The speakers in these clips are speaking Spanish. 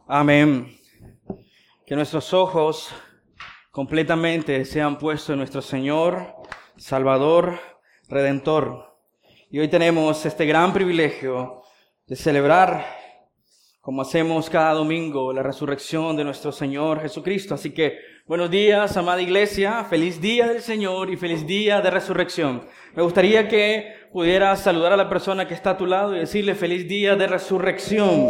Amén. Que nuestros ojos completamente sean puestos en nuestro Señor, Salvador, Redentor. Y hoy tenemos este gran privilegio de celebrar, como hacemos cada domingo, la resurrección de nuestro Señor Jesucristo. Así que, buenos días, amada iglesia, feliz día del Señor y feliz día de resurrección. Me gustaría que pudieras saludar a la persona que está a tu lado y decirle feliz día de resurrección.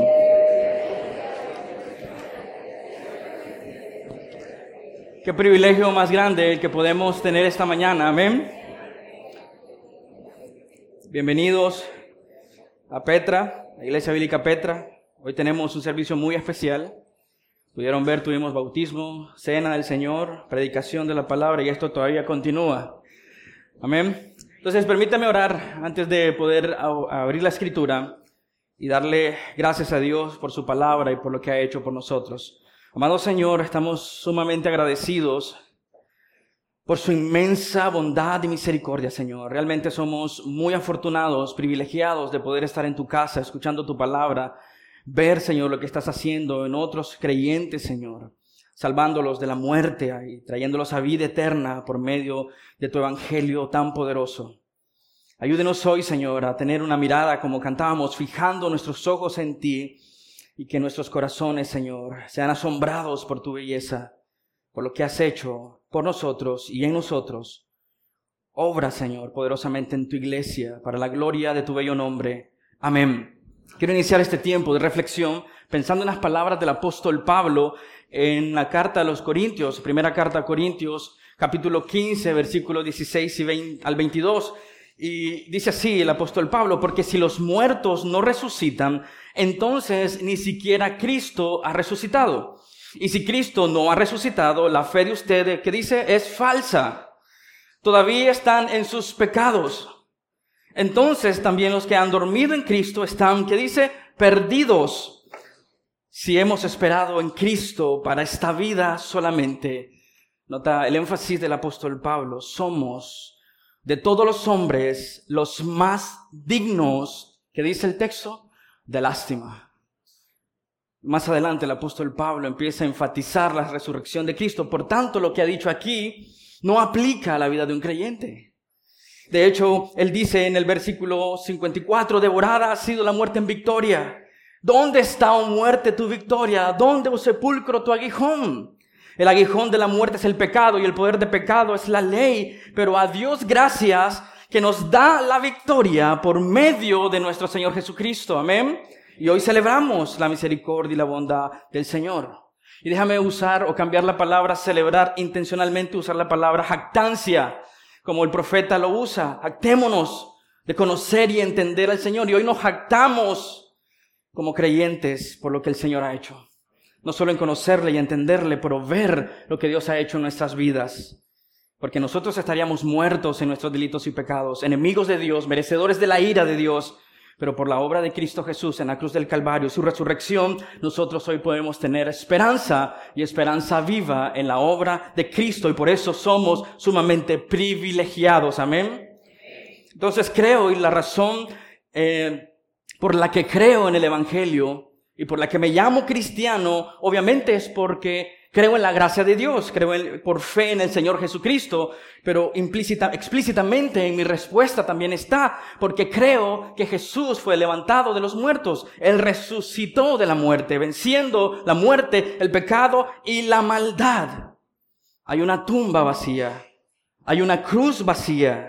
Qué privilegio más grande el que podemos tener esta mañana, amén. Bienvenidos a Petra, la Iglesia Bíblica Petra. Hoy tenemos un servicio muy especial. Pudieron ver, tuvimos bautismo, cena del Señor, predicación de la palabra y esto todavía continúa. Amén. Entonces, permítame orar antes de poder abrir la Escritura y darle gracias a Dios por su palabra y por lo que ha hecho por nosotros. Amado Señor, estamos sumamente agradecidos por su inmensa bondad y misericordia, Señor. Realmente somos muy afortunados, privilegiados de poder estar en tu casa, escuchando tu palabra, ver, Señor, lo que estás haciendo en otros creyentes, Señor, salvándolos de la muerte y trayéndolos a vida eterna por medio de tu evangelio tan poderoso. Ayúdenos hoy, Señor, a tener una mirada, como cantábamos, fijando nuestros ojos en ti, y que nuestros corazones, Señor, sean asombrados por tu belleza, por lo que has hecho por nosotros y en nosotros. Obra, Señor, poderosamente en tu iglesia, para la gloria de tu bello nombre. Amén. Quiero iniciar este tiempo de reflexión pensando en las palabras del apóstol Pablo en la carta a los Corintios, primera carta a Corintios, capítulo 15, versículos 16 al 22. Y dice así el apóstol Pablo: porque si los muertos no resucitan, entonces ni siquiera Cristo ha resucitado. Y si Cristo no ha resucitado, la fe de ustedes, que dice, es falsa. Todavía están en sus pecados. Entonces también los que han dormido en Cristo están, que dice, perdidos. Si hemos esperado en Cristo para esta vida solamente. Nota el énfasis del apóstol Pablo: somos de todos los hombres los más dignos, que dice el texto, de lástima. Más adelante el apóstol Pablo empieza a enfatizar la resurrección de Cristo. Por tanto, lo que ha dicho aquí no aplica a la vida de un creyente. De hecho, él dice en el versículo 54, devorada ha sido la muerte en victoria. ¿Dónde está, oh muerte, tu victoria? ¿Dónde, oh sepulcro, tu aguijón? El aguijón de la muerte es el pecado y el poder de pecado es la ley. Pero a Dios gracias que nos da la victoria por medio de nuestro Señor Jesucristo. Amén. Y hoy celebramos la misericordia y la bondad del Señor. Y déjame usar o cambiar la palabra celebrar intencionalmente, usar la palabra jactancia, como el profeta lo usa. Jactémonos de conocer y entender al Señor. Y hoy nos jactamos como creyentes por lo que el Señor ha hecho. No solo en conocerle y entenderle, pero ver lo que Dios ha hecho en nuestras vidas. Porque nosotros estaríamos muertos en nuestros delitos y pecados, enemigos de Dios, merecedores de la ira de Dios. Pero por la obra de Cristo Jesús en la cruz del Calvario, su resurrección, nosotros hoy podemos tener esperanza y esperanza viva en la obra de Cristo. Y por eso somos sumamente privilegiados. Amén. Entonces creo, y la razón por la que creo en el Evangelio y por la que me llamo cristiano, obviamente es porque creo en la gracia de Dios, por fe en el Señor Jesucristo, pero explícitamente en mi respuesta también está, porque creo que Jesús fue levantado de los muertos. Él resucitó de la muerte, venciendo la muerte, el pecado y la maldad. Hay una tumba vacía, hay una cruz vacía,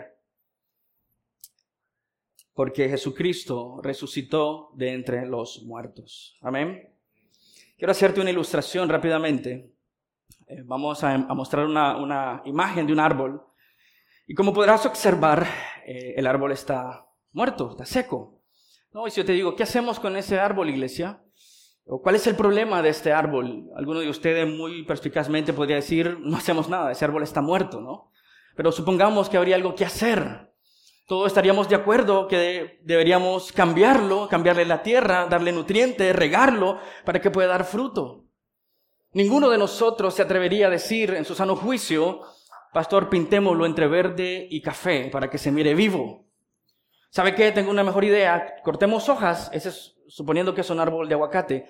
porque Jesucristo resucitó de entre los muertos. Amén. Quiero hacerte una ilustración rápidamente. Vamos a mostrar una imagen de un árbol. Y como podrás observar, el árbol está muerto, está seco. ¿No? Y si yo te digo, ¿qué hacemos con ese árbol, iglesia? ¿O cuál es el problema de este árbol? Alguno de ustedes muy perspicazmente podría decir, no hacemos nada, ese árbol está muerto, ¿no? Pero supongamos que habría algo que hacer. Todos estaríamos de acuerdo que deberíamos cambiarle la tierra, darle nutrientes, regarlo para que pueda dar fruto. Ninguno de nosotros se atrevería a decir en su sano juicio, pastor, pintémoslo entre verde y café para que se mire vivo. ¿Sabe qué? Tengo una mejor idea. Cortemos hojas, suponiendo que es un árbol de aguacate.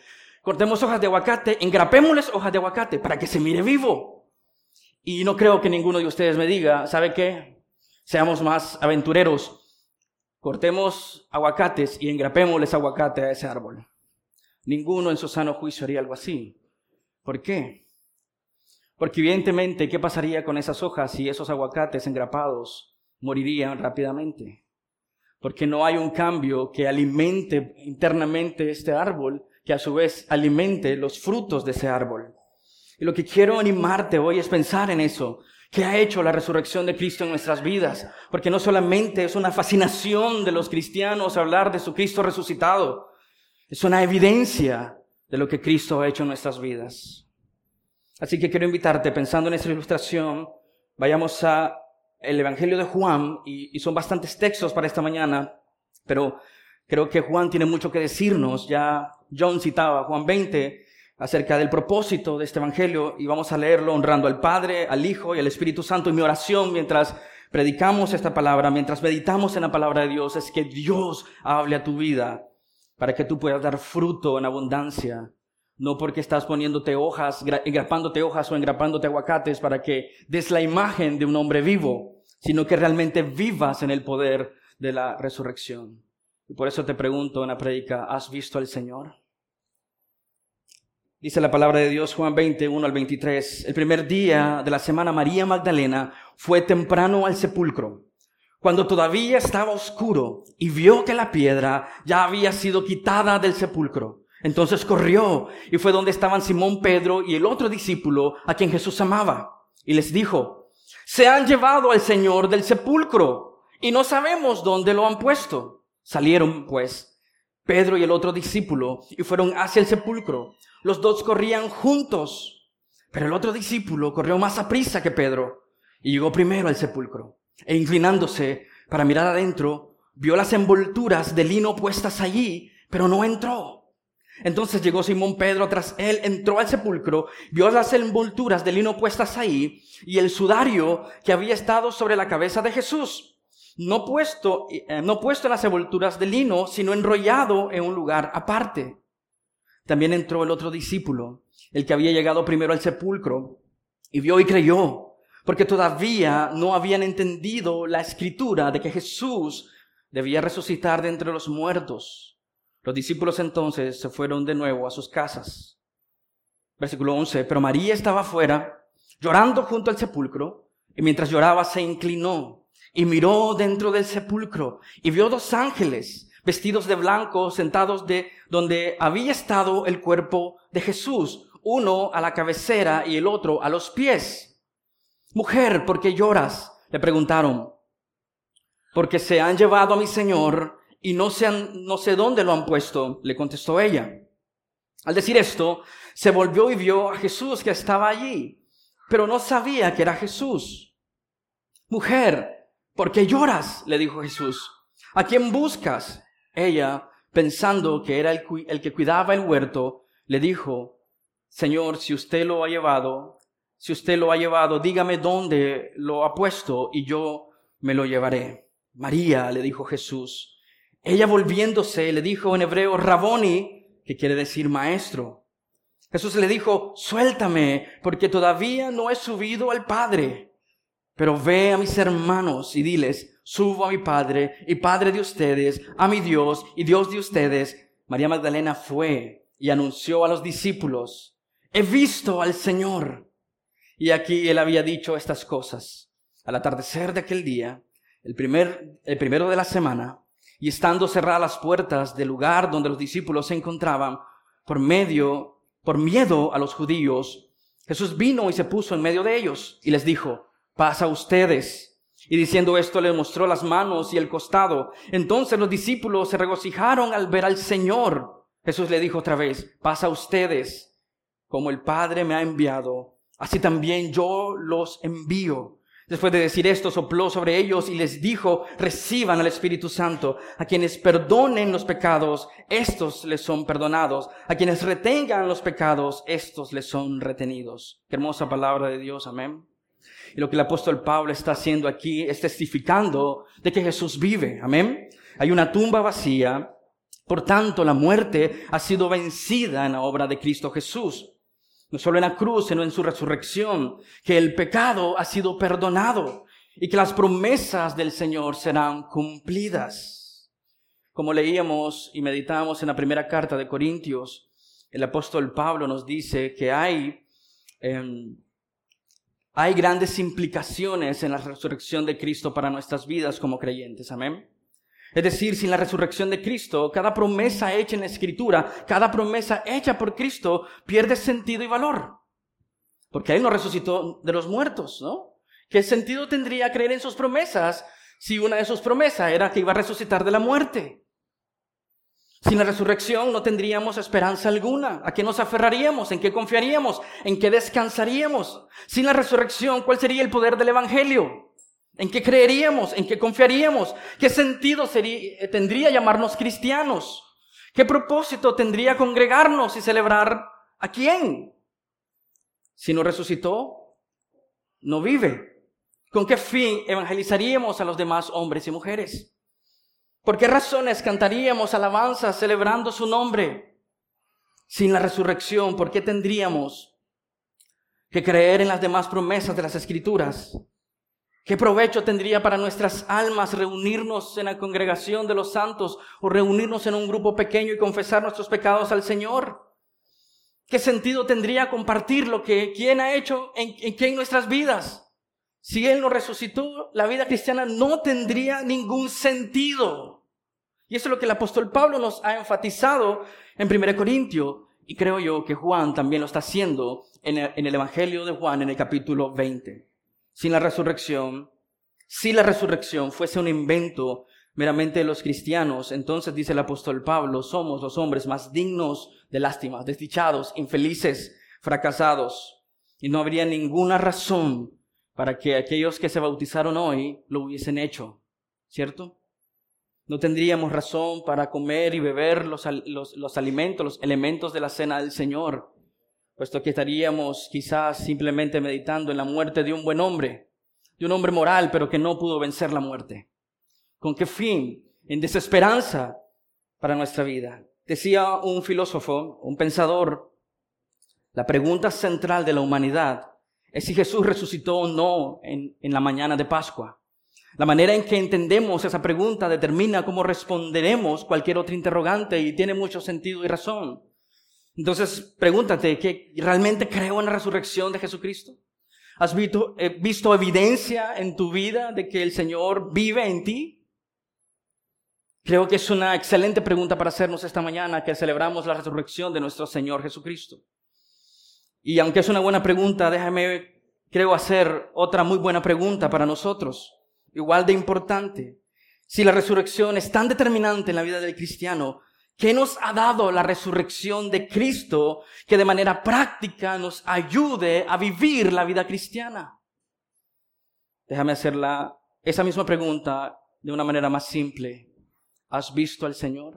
Cortemos hojas de aguacate, engrapémosles hojas de aguacate para que se mire vivo. Y no creo que ninguno de ustedes me diga, ¿sabe qué? Seamos más aventureros. Cortemos aguacates y engrapémosles aguacate a ese árbol. Ninguno en su sano juicio haría algo así. ¿Por qué? Porque evidentemente, ¿qué pasaría con esas hojas si esos aguacates engrapados morirían rápidamente? Porque no hay un cambio que alimente internamente este árbol, que a su vez alimente los frutos de ese árbol. Y lo que quiero animarte hoy es pensar en eso. ¿Qué ha hecho la resurrección de Cristo en nuestras vidas? Porque no solamente es una fascinación de los cristianos hablar de su Cristo resucitado, es una evidencia de lo que Cristo ha hecho en nuestras vidas. Así que quiero invitarte, pensando en esta ilustración, vayamos a el Evangelio de Juan, y son bastantes textos para esta mañana, pero creo que Juan tiene mucho que decirnos. Ya John citaba Juan 20 acerca del propósito de este Evangelio, y vamos a leerlo honrando al Padre, al Hijo y al Espíritu Santo. Y mi oración mientras predicamos esta palabra, mientras meditamos en la palabra de Dios, es que Dios hable a tu vida para que tú puedas dar fruto en abundancia. No porque estás poniéndote hojas, engrapándote hojas o engrapándote aguacates para que des la imagen de un hombre vivo, sino que realmente vivas en el poder de la resurrección. Y por eso te pregunto en la prédica, ¿has visto al Señor? Dice la palabra de Dios, Juan 20, 1 al 23. El primer día de la semana, María Magdalena fue temprano al sepulcro, cuando todavía estaba oscuro, y vio que la piedra ya había sido quitada del sepulcro. Entonces corrió y fue donde estaban Simón Pedro y el otro discípulo a quien Jesús amaba. Y les dijo, se han llevado al Señor del sepulcro y no sabemos dónde lo han puesto. Salieron, pues, Pedro y el otro discípulo y fueron hacia el sepulcro. Los dos corrían juntos, pero el otro discípulo corrió más aprisa que Pedro y llegó primero al sepulcro. E inclinándose para mirar adentro, vio las envolturas de lino puestas allí, pero no entró. Entonces llegó Simón Pedro tras él, entró al sepulcro, vio las envolturas de lino puestas ahí y el sudario que había estado sobre la cabeza de Jesús, no puesto en las envolturas de lino, sino enrollado en un lugar aparte. También entró el otro discípulo, el que había llegado primero al sepulcro, y vio y creyó, porque todavía no habían entendido la escritura de que Jesús debía resucitar de entre los muertos. Los discípulos entonces se fueron de nuevo a sus casas. Versículo 11. Pero María estaba afuera, llorando junto al sepulcro, y mientras lloraba se inclinó y miró dentro del sepulcro, y vio dos ángeles vestidos de blanco, sentados de donde había estado el cuerpo de Jesús, uno a la cabecera y el otro a los pies. Mujer, ¿por qué lloras?, le preguntaron. Porque se han llevado a mi Señor y no sé dónde lo han puesto, le contestó ella. Al decir esto, se volvió y vio a Jesús que estaba allí, pero no sabía que era Jesús. Mujer, ¿por qué lloras?, le dijo Jesús. ¿A quién buscas? Ella, pensando que era el que cuidaba el huerto, le dijo, Señor, si usted lo ha llevado, dígame dónde lo ha puesto y yo me lo llevaré. María, le dijo Jesús. Ella volviéndose le dijo en hebreo, Raboni, que quiere decir maestro. Jesús le dijo, suéltame, porque todavía no he subido al Padre. Pero ve a mis hermanos y diles, subo a mi Padre y Padre de ustedes, a mi Dios y Dios de ustedes. María Magdalena fue y anunció a los discípulos, he visto al Señor. Y aquí él había dicho estas cosas. Al atardecer de aquel día, el primero de la semana, y estando cerradas las puertas del lugar donde los discípulos se encontraban, por miedo a los judíos, Jesús vino y se puso en medio de ellos y les dijo, paz a ustedes. Y diciendo esto les mostró las manos y el costado. Entonces los discípulos se regocijaron al ver al Señor. Jesús le dijo otra vez, paz a ustedes. Como el Padre me ha enviado, así también yo los envío. Después de decir esto, sopló sobre ellos y les dijo, reciban al Espíritu Santo. A quienes perdonen los pecados, estos les son perdonados. A quienes retengan los pecados, estos les son retenidos. Qué hermosa palabra de Dios, amén. Y lo que el apóstol Pablo está haciendo aquí es testificando de que Jesús vive, amén. Hay una tumba vacía Por tanto, la muerte ha sido vencida en la obra de Cristo Jesús. No solo en la cruz, sino en su resurrección, que el pecado ha sido perdonado y que las promesas del Señor serán cumplidas. Como leíamos y meditamos en la primera carta de Corintios, el apóstol Pablo nos dice que hay grandes implicaciones en la resurrección de Cristo para nuestras vidas como creyentes. Amén. Es decir, sin la resurrección de Cristo, cada promesa hecha en la Escritura, cada promesa hecha por Cristo pierde sentido y valor. Porque Él nos resucitó de los muertos, ¿no? ¿Qué sentido tendría creer en sus promesas si una de sus promesas era que iba a resucitar de la muerte? Sin la resurrección no tendríamos esperanza alguna. ¿A qué nos aferraríamos? ¿En qué confiaríamos? ¿En qué descansaríamos? Sin la resurrección, ¿cuál sería el poder del Evangelio? ¿En qué creeríamos? ¿En qué confiaríamos? ¿Qué sentido tendría llamarnos cristianos? ¿Qué propósito tendría congregarnos y celebrar a quién? Si no resucitó, no vive. ¿Con qué fin evangelizaríamos a los demás hombres y mujeres? ¿Por qué razones cantaríamos alabanzas celebrando su nombre? Sin la resurrección, ¿por qué tendríamos que creer en las demás promesas de las Escrituras? ¿Qué provecho tendría para nuestras almas reunirnos en la congregación de los santos o reunirnos en un grupo pequeño y confesar nuestros pecados al Señor? ¿Qué sentido tendría compartir lo que quién ha hecho en nuestras vidas? Si Él nos resucitó, la vida cristiana no tendría ningún sentido. Y eso es lo que el apóstol Pablo nos ha enfatizado en 1 Corintios. Y creo yo que Juan también lo está haciendo en el Evangelio de Juan en el capítulo 20. Sin la resurrección, si la resurrección fuese un invento meramente de los cristianos, entonces dice el apóstol Pablo, somos los hombres más dignos de lástima, desdichados, infelices, fracasados. Y no habría ninguna razón para que aquellos que se bautizaron hoy lo hubiesen hecho, ¿cierto? No tendríamos razón para comer y beber los alimentos, los elementos de la cena del Señor, puesto que estaríamos quizás simplemente meditando en la muerte de un buen hombre, de un hombre moral, pero que no pudo vencer la muerte. ¿Con qué fin? En desesperanza para nuestra vida. Decía un filósofo, un pensador, la pregunta central de la humanidad es si Jesús resucitó o no en la mañana de Pascua. La manera en que entendemos esa pregunta determina cómo responderemos cualquier otra interrogante y tiene mucho sentido y razón. Entonces, pregúntate, ¿qué realmente creo en la resurrección de Jesucristo? ¿Has visto evidencia en tu vida de que el Señor vive en ti? Creo que es una excelente pregunta para hacernos esta mañana que celebramos la resurrección de nuestro Señor Jesucristo. Y aunque es una buena pregunta, creo hacer otra muy buena pregunta para nosotros, igual de importante. Si la resurrección es tan determinante en la vida del cristiano, ¿qué nos ha dado la resurrección de Cristo que de manera práctica nos ayude a vivir la vida cristiana? Déjame hacer esa misma pregunta de una manera más simple. ¿Has visto al Señor?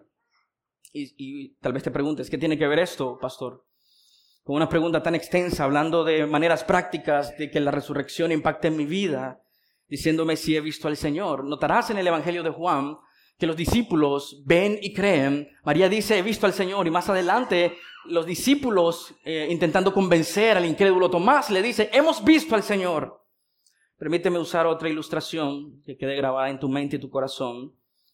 Y tal vez te preguntes, ¿qué tiene que ver esto, pastor? Con una pregunta tan extensa, hablando de maneras prácticas de que la resurrección impacte en mi vida, diciéndome si he visto al Señor. Notarás en el Evangelio de Juan que los discípulos ven y creen. María dice, he visto al Señor, y más adelante los discípulos, intentando convencer al incrédulo Tomás, le dice, hemos visto al Señor. Permíteme usar otra ilustración que quede grabada en tu mente y tu corazón.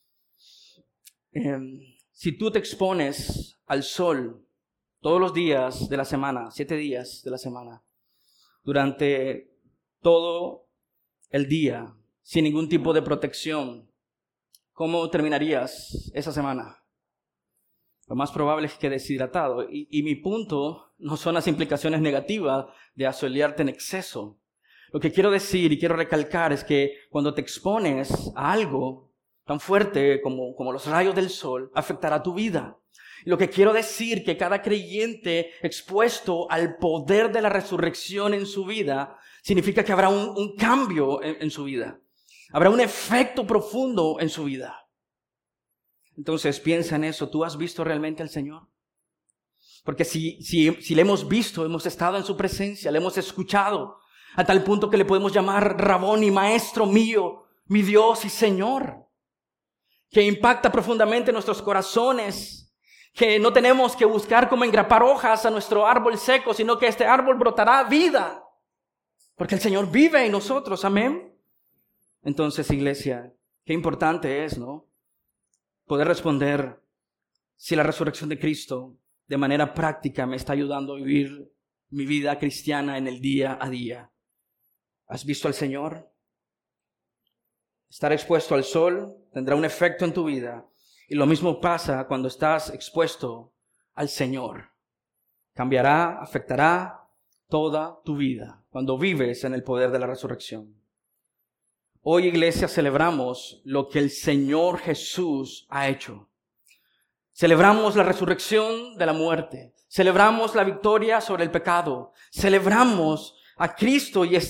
Si tú te expones al sol todos los días de la semana, 7 días de la semana, durante todo el día, sin ningún tipo de protección, ¿cómo terminarías esa semana? Lo más probable es que deshidratado. Y mi punto no son las implicaciones negativas de asolearte en exceso. Lo que quiero decir y quiero recalcar es que cuando te expones a algo tan fuerte como los rayos del sol, afectará tu vida. Lo que quiero decir que cada creyente expuesto al poder de la resurrección en su vida, significa que habrá un cambio en su vida. Habrá un efecto profundo en su vida. Entonces piensa en eso. ¿Tú has visto realmente al Señor? Porque si le hemos visto, hemos estado en su presencia, le hemos escuchado, a tal punto que le podemos llamar Rabón y Maestro mío, mi Dios y Señor. que impacta profundamente nuestros corazones, que no tenemos que buscar cómo engrapar hojas a nuestro árbol seco, sino que este árbol brotará vida, porque el Señor vive en nosotros, amén. Entonces, iglesia, qué importante es, ¿no?, poder responder si la resurrección de Cristo de manera práctica me está ayudando a vivir mi vida cristiana en el día a día. ¿Has visto al Señor? Estar expuesto al sol tendrá un efecto en tu vida. Y lo mismo pasa cuando estás expuesto al Señor. Cambiará, afectará toda tu vida cuando vives en el poder de la resurrección. Hoy, iglesia, celebramos lo que el Señor Jesús ha hecho. Celebramos la resurrección de la muerte. Celebramos la victoria sobre el pecado. Celebramos a Cristo y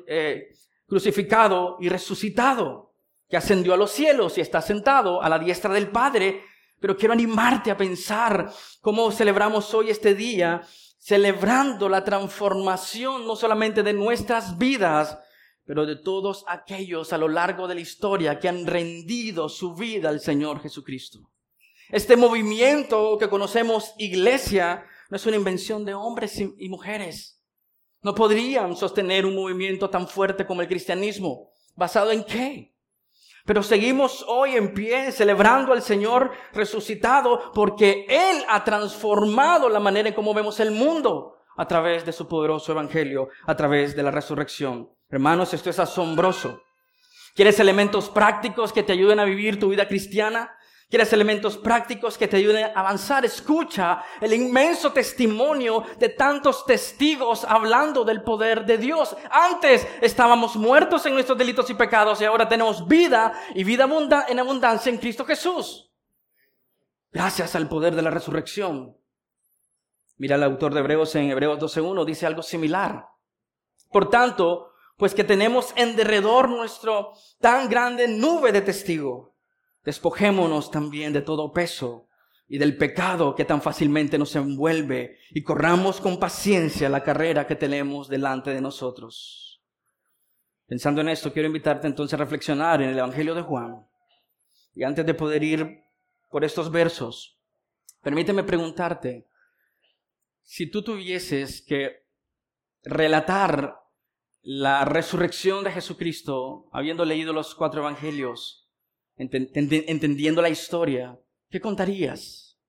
crucificado y resucitado, que ascendió a los cielos y está sentado a la diestra del Padre. Pero quiero animarte a pensar cómo celebramos hoy este día, celebrando la transformación no solamente de nuestras vidas, pero de todos aquellos a lo largo de la historia que han rendido su vida al Señor Jesucristo. Este movimiento que conocemos iglesia no es una invención de hombres y mujeres. No podrían sostener un movimiento tan fuerte como el cristianismo. ¿Basado en qué? Pero seguimos hoy en pie celebrando al Señor resucitado porque Él ha transformado la manera en cómo vemos el mundo a través de su poderoso evangelio, a través de la resurrección. Hermanos, esto es asombroso. ¿Quieres elementos prácticos que te ayuden a vivir tu vida cristiana? ¿Quieres elementos prácticos que te ayuden a avanzar? Escucha el inmenso testimonio de tantos testigos hablando del poder de Dios. Antes estábamos muertos en nuestros delitos y pecados y ahora tenemos vida y vida en abundancia en Cristo Jesús. Gracias al poder de la resurrección. Mira, el autor de Hebreos en Hebreos 12:1 dice algo similar. Por tanto, pues que tenemos en derredor nuestro tan grande nube de testigos, despojémonos también de todo peso y del pecado que tan fácilmente nos envuelve y corramos con paciencia la carrera que tenemos delante de nosotros. Pensando en esto, quiero invitarte entonces a reflexionar en el Evangelio de Juan. Y antes de poder ir por estos versos, permíteme preguntarte, si tú tuvieses que relatar la resurrección de Jesucristo, habiendo leído los 4 evangelios, entendiendo la historia, ¿qué contarías?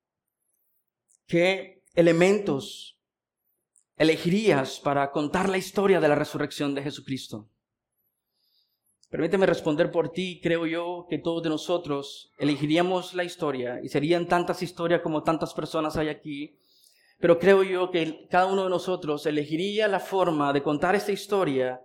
¿Qué elementos elegirías para contar la historia de la resurrección de Jesucristo? Permíteme responder por ti. Creo yo que todos de nosotros elegiríamos la historia, y serían tantas historias como tantas personas hay aquí, pero creo yo que cada uno de nosotros elegiría la forma de contar esta historia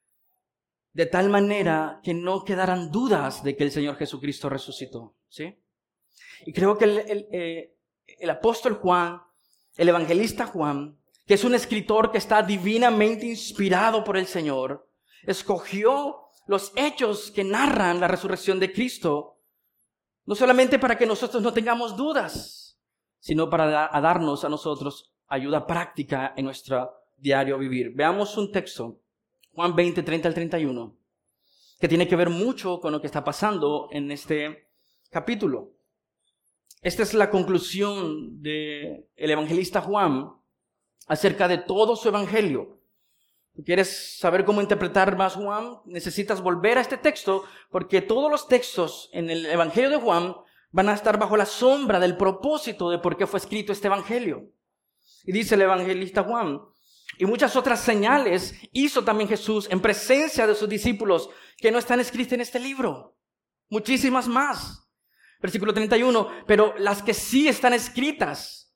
de tal manera que no quedaran dudas de que el Señor Jesucristo resucitó, ¿sí? Y creo que el apóstol Juan, el evangelista Juan, que es un escritor que está divinamente inspirado por el Señor, escogió los hechos que narran la resurrección de Cristo, no solamente para que nosotros no tengamos dudas, sino para darnos a nosotros ayuda práctica en nuestro diario vivir. Veamos un texto, Juan 20, 30 al 31, que tiene que ver mucho con lo que está pasando en este capítulo. Esta es la conclusión del evangelista Juan acerca de todo su evangelio. ¿Tú quieres saber cómo interpretar más Juan? Necesitas volver a este texto, porque todos los textos en el evangelio de Juan van a estar bajo la sombra del propósito de por qué fue escrito este evangelio. Y dice el evangelista Juan, y muchas otras señales hizo también Jesús en presencia de sus discípulos que no están escritas en este libro. Muchísimas más. Versículo 31, pero las que sí están escritas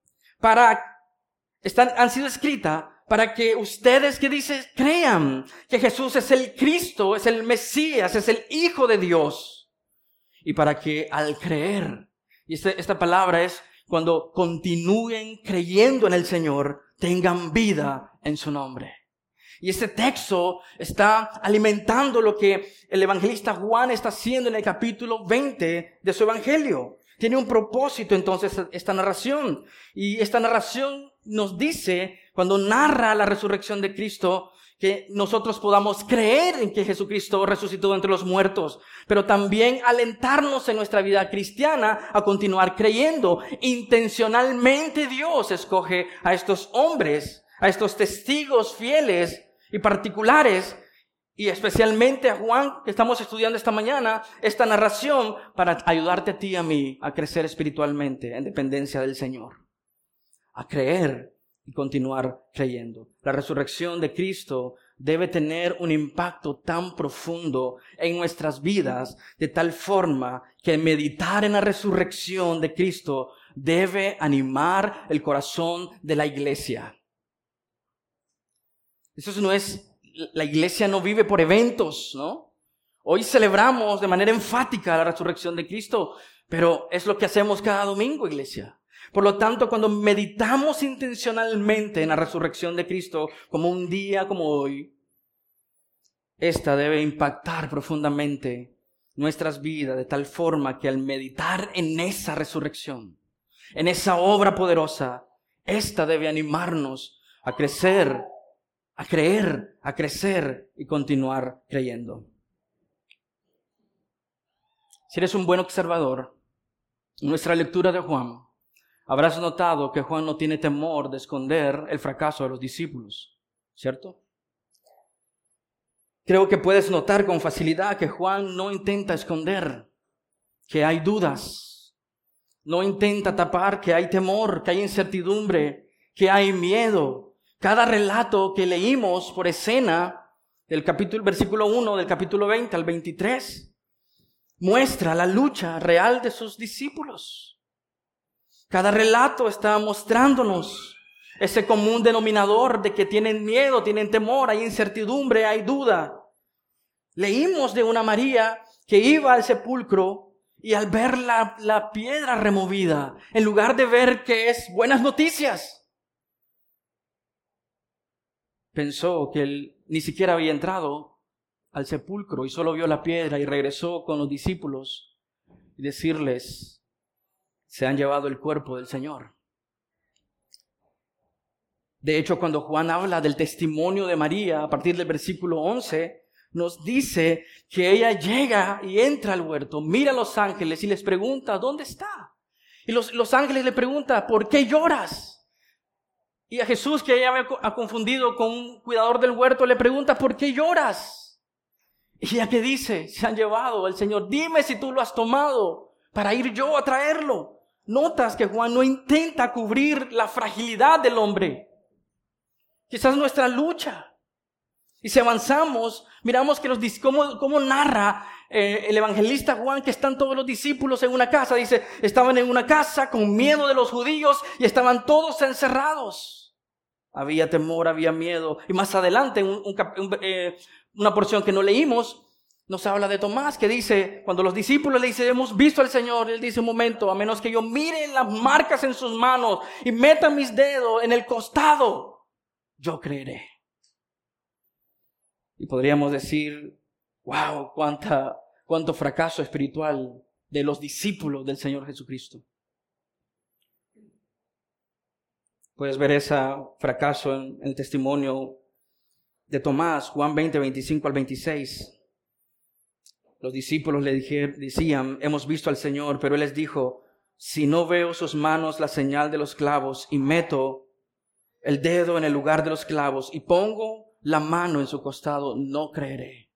han sido escritas para que ustedes, ¿qué dice? Crean que Jesús es el Cristo, es el Mesías, es el Hijo de Dios. Y para que al creer, y esta palabra es cuando continúen creyendo en el Señor, tengan vida en su nombre. Y este texto está alimentando lo que el evangelista Juan está haciendo en el capítulo 20 de su evangelio. Tiene un propósito entonces esta narración. Y esta narración nos dice, cuando narra la resurrección de Cristo, que nosotros podamos creer en que Jesucristo resucitó entre los muertos, pero también alentarnos en nuestra vida cristiana a continuar creyendo. Intencionalmente Dios escoge a estos hombres, a estos testigos fieles y particulares, y especialmente a Juan, que estamos estudiando esta mañana, esta narración para ayudarte a ti y a mí a crecer espiritualmente en dependencia del Señor, a creer y continuar creyendo. La resurrección de Cristo debe tener un impacto tan profundo en nuestras vidas, de tal forma que meditar en la resurrección de Cristo debe animar el corazón de la iglesia. Eso no es, la iglesia no vive por eventos, ¿no? Hoy celebramos de manera enfática la resurrección de Cristo, pero es lo que hacemos cada domingo, iglesia. Por lo tanto, cuando meditamos intencionalmente en la resurrección de Cristo, como un día como hoy, esta debe impactar profundamente nuestras vidas de tal forma que al meditar en esa resurrección, en esa obra poderosa, esta debe animarnos a crecer, a creer, a crecer y continuar creyendo. Si eres un buen observador, en nuestra lectura de Juan, habrás notado que Juan no tiene temor de esconder el fracaso de los discípulos, ¿cierto? Creo que puedes notar con facilidad que Juan no intenta esconder que hay dudas, no intenta tapar que hay temor, que hay incertidumbre, que hay miedo. Cada relato que leímos por escena del versículo 1 del capítulo 20 al 23 muestra la lucha real de sus discípulos. Cada relato está mostrándonos ese común denominador de que tienen miedo, tienen temor, hay incertidumbre, hay duda. Leímos de una María que iba al sepulcro y al ver la piedra removida, en lugar de ver que es buenas noticias, pensó que él ni siquiera había entrado al sepulcro y solo vio la piedra y regresó con los discípulos y decirles: se han llevado el cuerpo del Señor. De hecho, cuando Juan habla del testimonio de María, a partir del versículo 11, nos dice que ella llega y entra al huerto, mira a los ángeles y les pregunta: ¿dónde está? Y los ángeles le preguntan: ¿por qué lloras? Y a Jesús, que ella había confundido con un cuidador del huerto, le pregunta: ¿por qué lloras? Y ella que dice: se han llevado al Señor, dime si tú lo has tomado para ir yo a traerlo. Notas que Juan no intenta cubrir la fragilidad del hombre. Quizás nuestra lucha. Y si avanzamos, miramos que cómo narra el evangelista Juan que están todos los discípulos en una casa. Dice, estaban en una casa con miedo de los judíos y estaban todos encerrados. Había temor, había miedo. Y más adelante, una porción que no leímos, nos habla de Tomás, que dice, cuando los discípulos le dicen: hemos visto al Señor, él dice: un momento, a menos que yo mire las marcas en sus manos y meta mis dedos en el costado, yo creeré. Y podríamos decir: wow, cuánto fracaso espiritual de los discípulos del Señor Jesucristo. Puedes ver ese fracaso en el testimonio de Tomás, Juan 20, 25 al 26. Los discípulos le decían: hemos visto al Señor, pero él les dijo: si no veo sus manos la señal de los clavos y meto el dedo en el lugar de los clavos y pongo la mano en su costado, no creeré.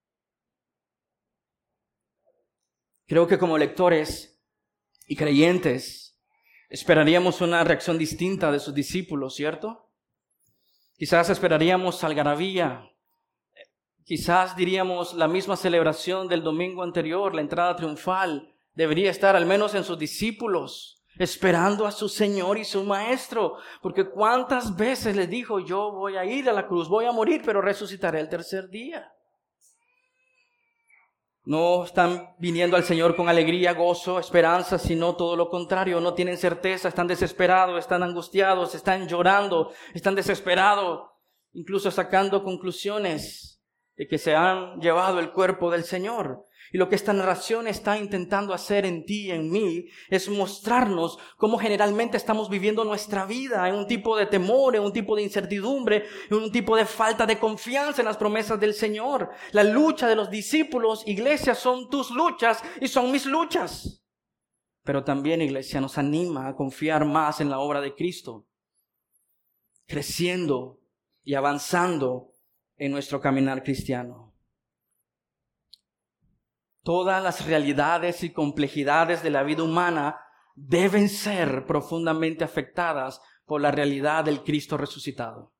Creo que como lectores y creyentes esperaríamos una reacción distinta de sus discípulos, ¿cierto? Quizás esperaríamos algarabía. Quizás diríamos la misma celebración del domingo anterior, la entrada triunfal, debería estar al menos en sus discípulos, esperando a su Señor y su Maestro. Porque cuántas veces les dijo: yo voy a ir a la cruz, voy a morir, pero resucitaré el tercer día. No están viniendo al Señor con alegría, gozo, esperanza, sino todo lo contrario. No tienen certeza, están desesperados, están angustiados, están llorando, están desesperados, incluso sacando conclusiones de que se han llevado el cuerpo del Señor. Y lo que esta narración está intentando hacer en ti y en mí es mostrarnos cómo generalmente estamos viviendo nuestra vida en un tipo de temor, en un tipo de incertidumbre, en un tipo de falta de confianza en las promesas del Señor. La lucha de los discípulos, iglesia, son tus luchas y son mis luchas. Pero también, iglesia, nos anima a confiar más en la obra de Cristo, creciendo y avanzando en nuestro caminar cristiano. Todas las realidades y complejidades de la vida humana deben ser profundamente afectadas por la realidad del Cristo resucitado.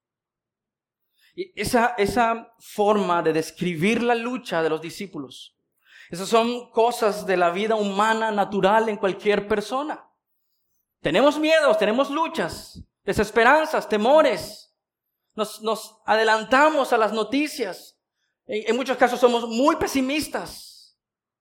Y esa forma de describir la lucha de los discípulos, esas son cosas de la vida humana natural en cualquier persona. Tenemos miedos, tenemos luchas, desesperanzas, temores. Nos adelantamos a las noticias. En muchos casos somos muy pesimistas.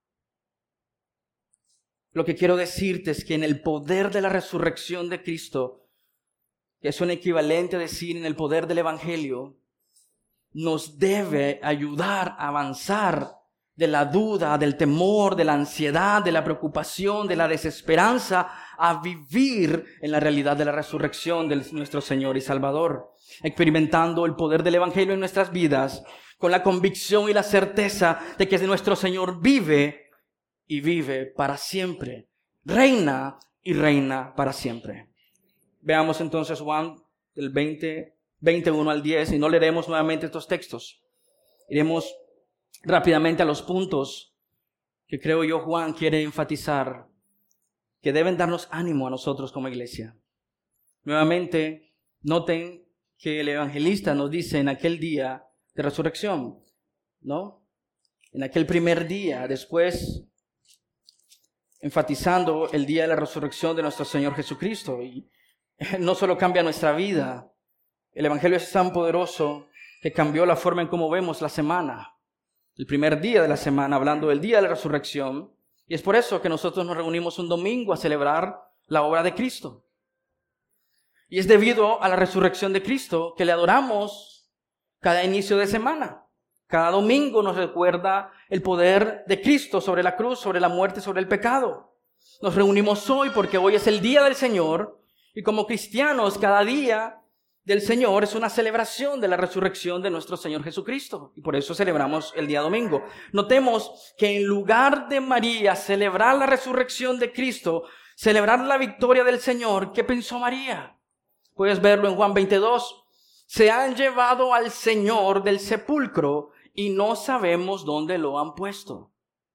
Lo que quiero decirte es que en el poder de la resurrección de Cristo, que es un equivalente a decir en el poder del Evangelio, nos debe ayudar a avanzar de la duda, del temor, de la ansiedad, de la preocupación, de la desesperanza, a vivir en la realidad de la resurrección de nuestro Señor y Salvador, experimentando el poder del Evangelio en nuestras vidas, con la convicción y la certeza de que nuestro Señor vive y vive para siempre. Reina y reina para siempre. Veamos entonces Juan del 21 al 10 y no leeremos nuevamente estos textos. Iremos rápidamente a los puntos que creo yo Juan quiere enfatizar, que deben darnos ánimo a nosotros como iglesia. Nuevamente, noten que el evangelista nos dice en aquel día de resurrección, ¿no? En aquel primer día, después enfatizando el día de la resurrección de nuestro Señor Jesucristo. Y no solo cambia nuestra vida, el evangelio es tan poderoso que cambió la forma en cómo vemos la semana. El primer día de la semana, hablando del día de la resurrección, y es por eso que nosotros nos reunimos un domingo a celebrar la obra de Cristo. Y es debido a la resurrección de Cristo que le adoramos cada inicio de semana. Cada domingo nos recuerda el poder de Cristo sobre la cruz, sobre la muerte, sobre el pecado. Nos reunimos hoy porque hoy es el día del Señor y como cristianos cada día del Señor es una celebración de la resurrección de nuestro Señor Jesucristo. Y por eso celebramos el día domingo. Notemos que en lugar de María celebrar la resurrección de Cristo, celebrar la victoria del Señor, ¿qué pensó María? Puedes verlo en Juan 22. Se han llevado al Señor del sepulcro y no sabemos dónde lo han puesto.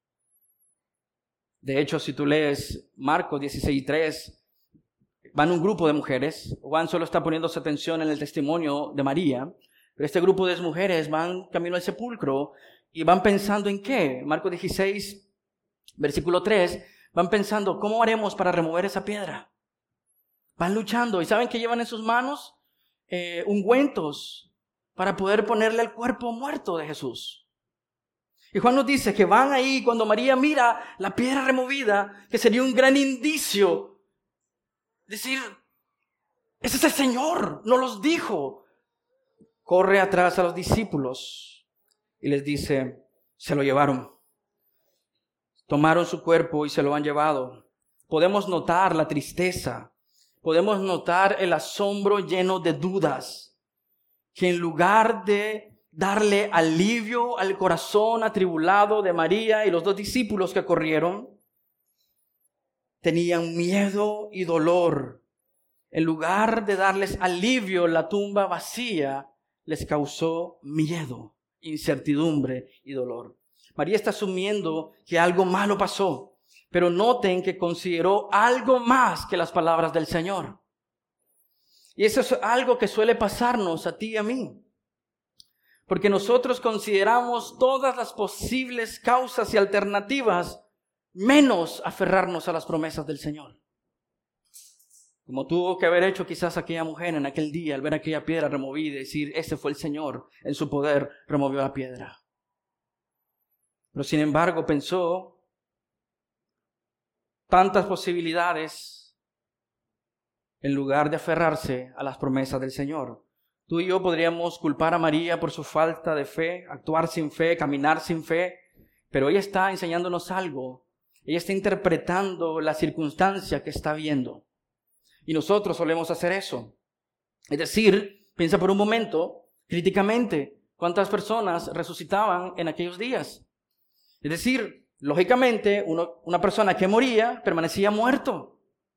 De hecho, si tú lees Marcos 16:3, van un grupo de mujeres. Juan solo está poniendo su atención en el testimonio de María, pero este grupo de mujeres van camino al sepulcro y van pensando en qué. Marcos 16, versículo 3, van pensando, ¿cómo haremos para remover esa piedra? Van luchando y ¿saben qué llevan en sus manos? Ungüentos para poder ponerle al cuerpo muerto de Jesús. Y Juan nos dice que van ahí cuando María mira la piedra removida, que sería un gran indicio. Decir, ese es el Señor, nos los dijo. Corre atrás a los discípulos y les dice, se lo llevaron. Tomaron su cuerpo y se lo han llevado. Podemos notar la tristeza. Podemos notar el asombro lleno de dudas, que en lugar de darle alivio al corazón atribulado de María y los dos discípulos que corrieron, tenían miedo y dolor. En lugar de darles alivio, la tumba vacía les causó miedo, incertidumbre y dolor. María está asumiendo que algo malo pasó. Pero noten que consideró algo más que las palabras del Señor. Y eso es algo que suele pasarnos a ti y a mí. Porque nosotros consideramos todas las posibles causas y alternativas, menos aferrarnos a las promesas del Señor. Como tuvo que haber hecho quizás aquella mujer en aquel día, al ver aquella piedra removida y decir, ese fue el Señor, en su poder removió la piedra. Pero sin embargo pensó, tantas posibilidades en lugar de aferrarse a las promesas del Señor. Tú y yo podríamos culpar a María por su falta de fe, actuar sin fe, caminar sin fe, pero ella está enseñándonos algo. Ella está interpretando la circunstancia que está viendo. Y nosotros solemos hacer eso. Es decir, piensa por un momento, críticamente, cuántas personas resucitaban en aquellos días. Es decir, lógicamente, una persona que moría permanecía muerto.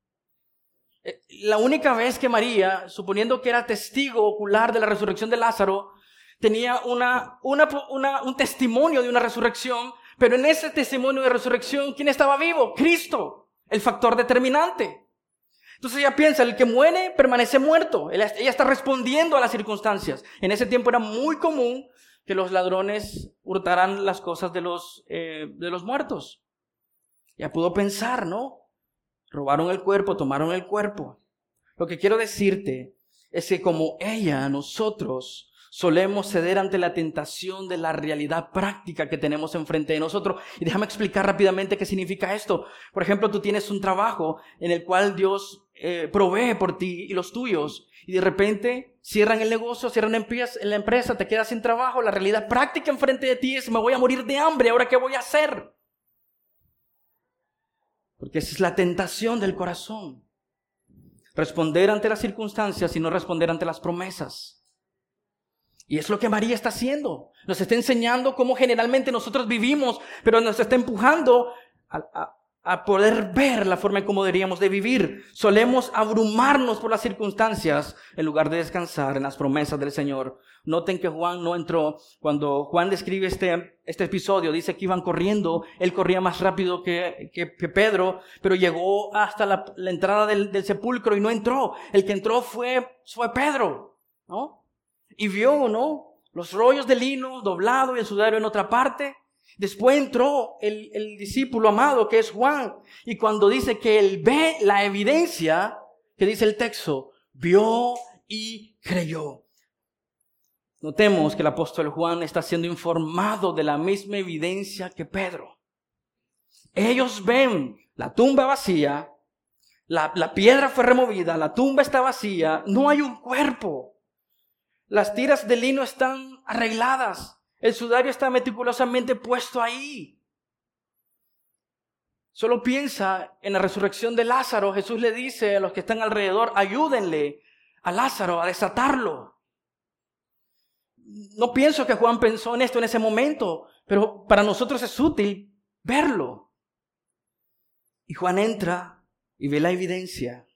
La única vez que María, suponiendo que era testigo ocular de la resurrección de Lázaro, tenía un testimonio de una resurrección, pero en ese testimonio de resurrección, ¿quién estaba vivo? Cristo, el factor determinante. Entonces ella piensa, el que muere permanece muerto. Ella está respondiendo a las circunstancias. En ese tiempo era muy común que los ladrones hurtaran las cosas de los muertos. Ya pudo pensar, ¿no? Robaron el cuerpo, tomaron el cuerpo. Lo que quiero decirte es que como ella, nosotros solemos ceder ante la tentación de la realidad práctica que tenemos enfrente de nosotros. Y déjame explicar rápidamente qué significa esto. Por ejemplo, tú tienes un trabajo en el cual Dios provee por ti y los tuyos. Y de repente cierran el negocio, cierran la empresa, te quedas sin trabajo. La realidad práctica enfrente de ti es, me voy a morir de hambre, ¿ahora qué voy a hacer? Porque esa es la tentación del corazón. Responder ante las circunstancias y no responder ante las promesas. Y es lo que María está haciendo. Nos está enseñando cómo generalmente nosotros vivimos, pero nos está empujando a poder ver la forma en cómo deberíamos de vivir. Solemos abrumarnos por las circunstancias en lugar de descansar en las promesas del Señor. Noten que Juan no entró. Cuando Juan describe este episodio, dice que iban corriendo. Él corría más rápido que Pedro, pero llegó hasta la entrada del sepulcro y no entró. El que entró fue Pedro, ¿no? Y vio, ¿no?, los rollos de lino doblado y el sudario en otra parte. Después entró el discípulo amado que es Juan. Y cuando dice que él ve la evidencia, que dice el texto, vio y creyó. Notemos que el apóstol Juan está siendo informado de la misma evidencia que Pedro. Ellos ven la tumba vacía, la piedra fue removida, la tumba está vacía, no hay un cuerpo. Las tiras de lino están arregladas. El sudario está meticulosamente puesto ahí. Solo piensa en la resurrección de Lázaro. Jesús le dice a los que están alrededor, ayúdenle a Lázaro a desatarlo. No pienso que Juan pensó en esto en ese momento, pero para nosotros es útil verlo. Y Juan entra y ve la evidencia.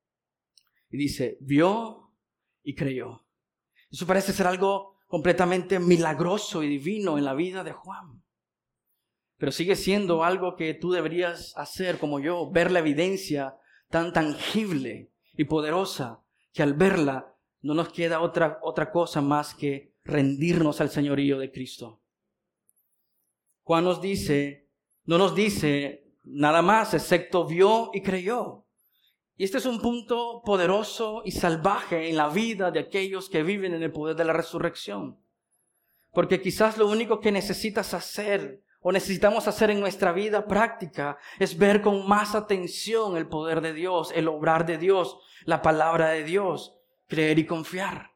Y dice, vio y creyó. Eso parece ser algo completamente milagroso y divino en la vida de Juan. Pero sigue siendo algo que tú deberías hacer como yo, ver la evidencia tan tangible y poderosa que al verla no nos queda otra cosa más que rendirnos al señorío de Cristo. Juan no nos dice nada más excepto vio y creyó. Y este es un punto poderoso y salvaje en la vida de aquellos que viven en el poder de la resurrección. Porque quizás lo único que necesitas hacer o necesitamos hacer en nuestra vida práctica es ver con más atención el poder de Dios, el obrar de Dios, la palabra de Dios, creer y confiar.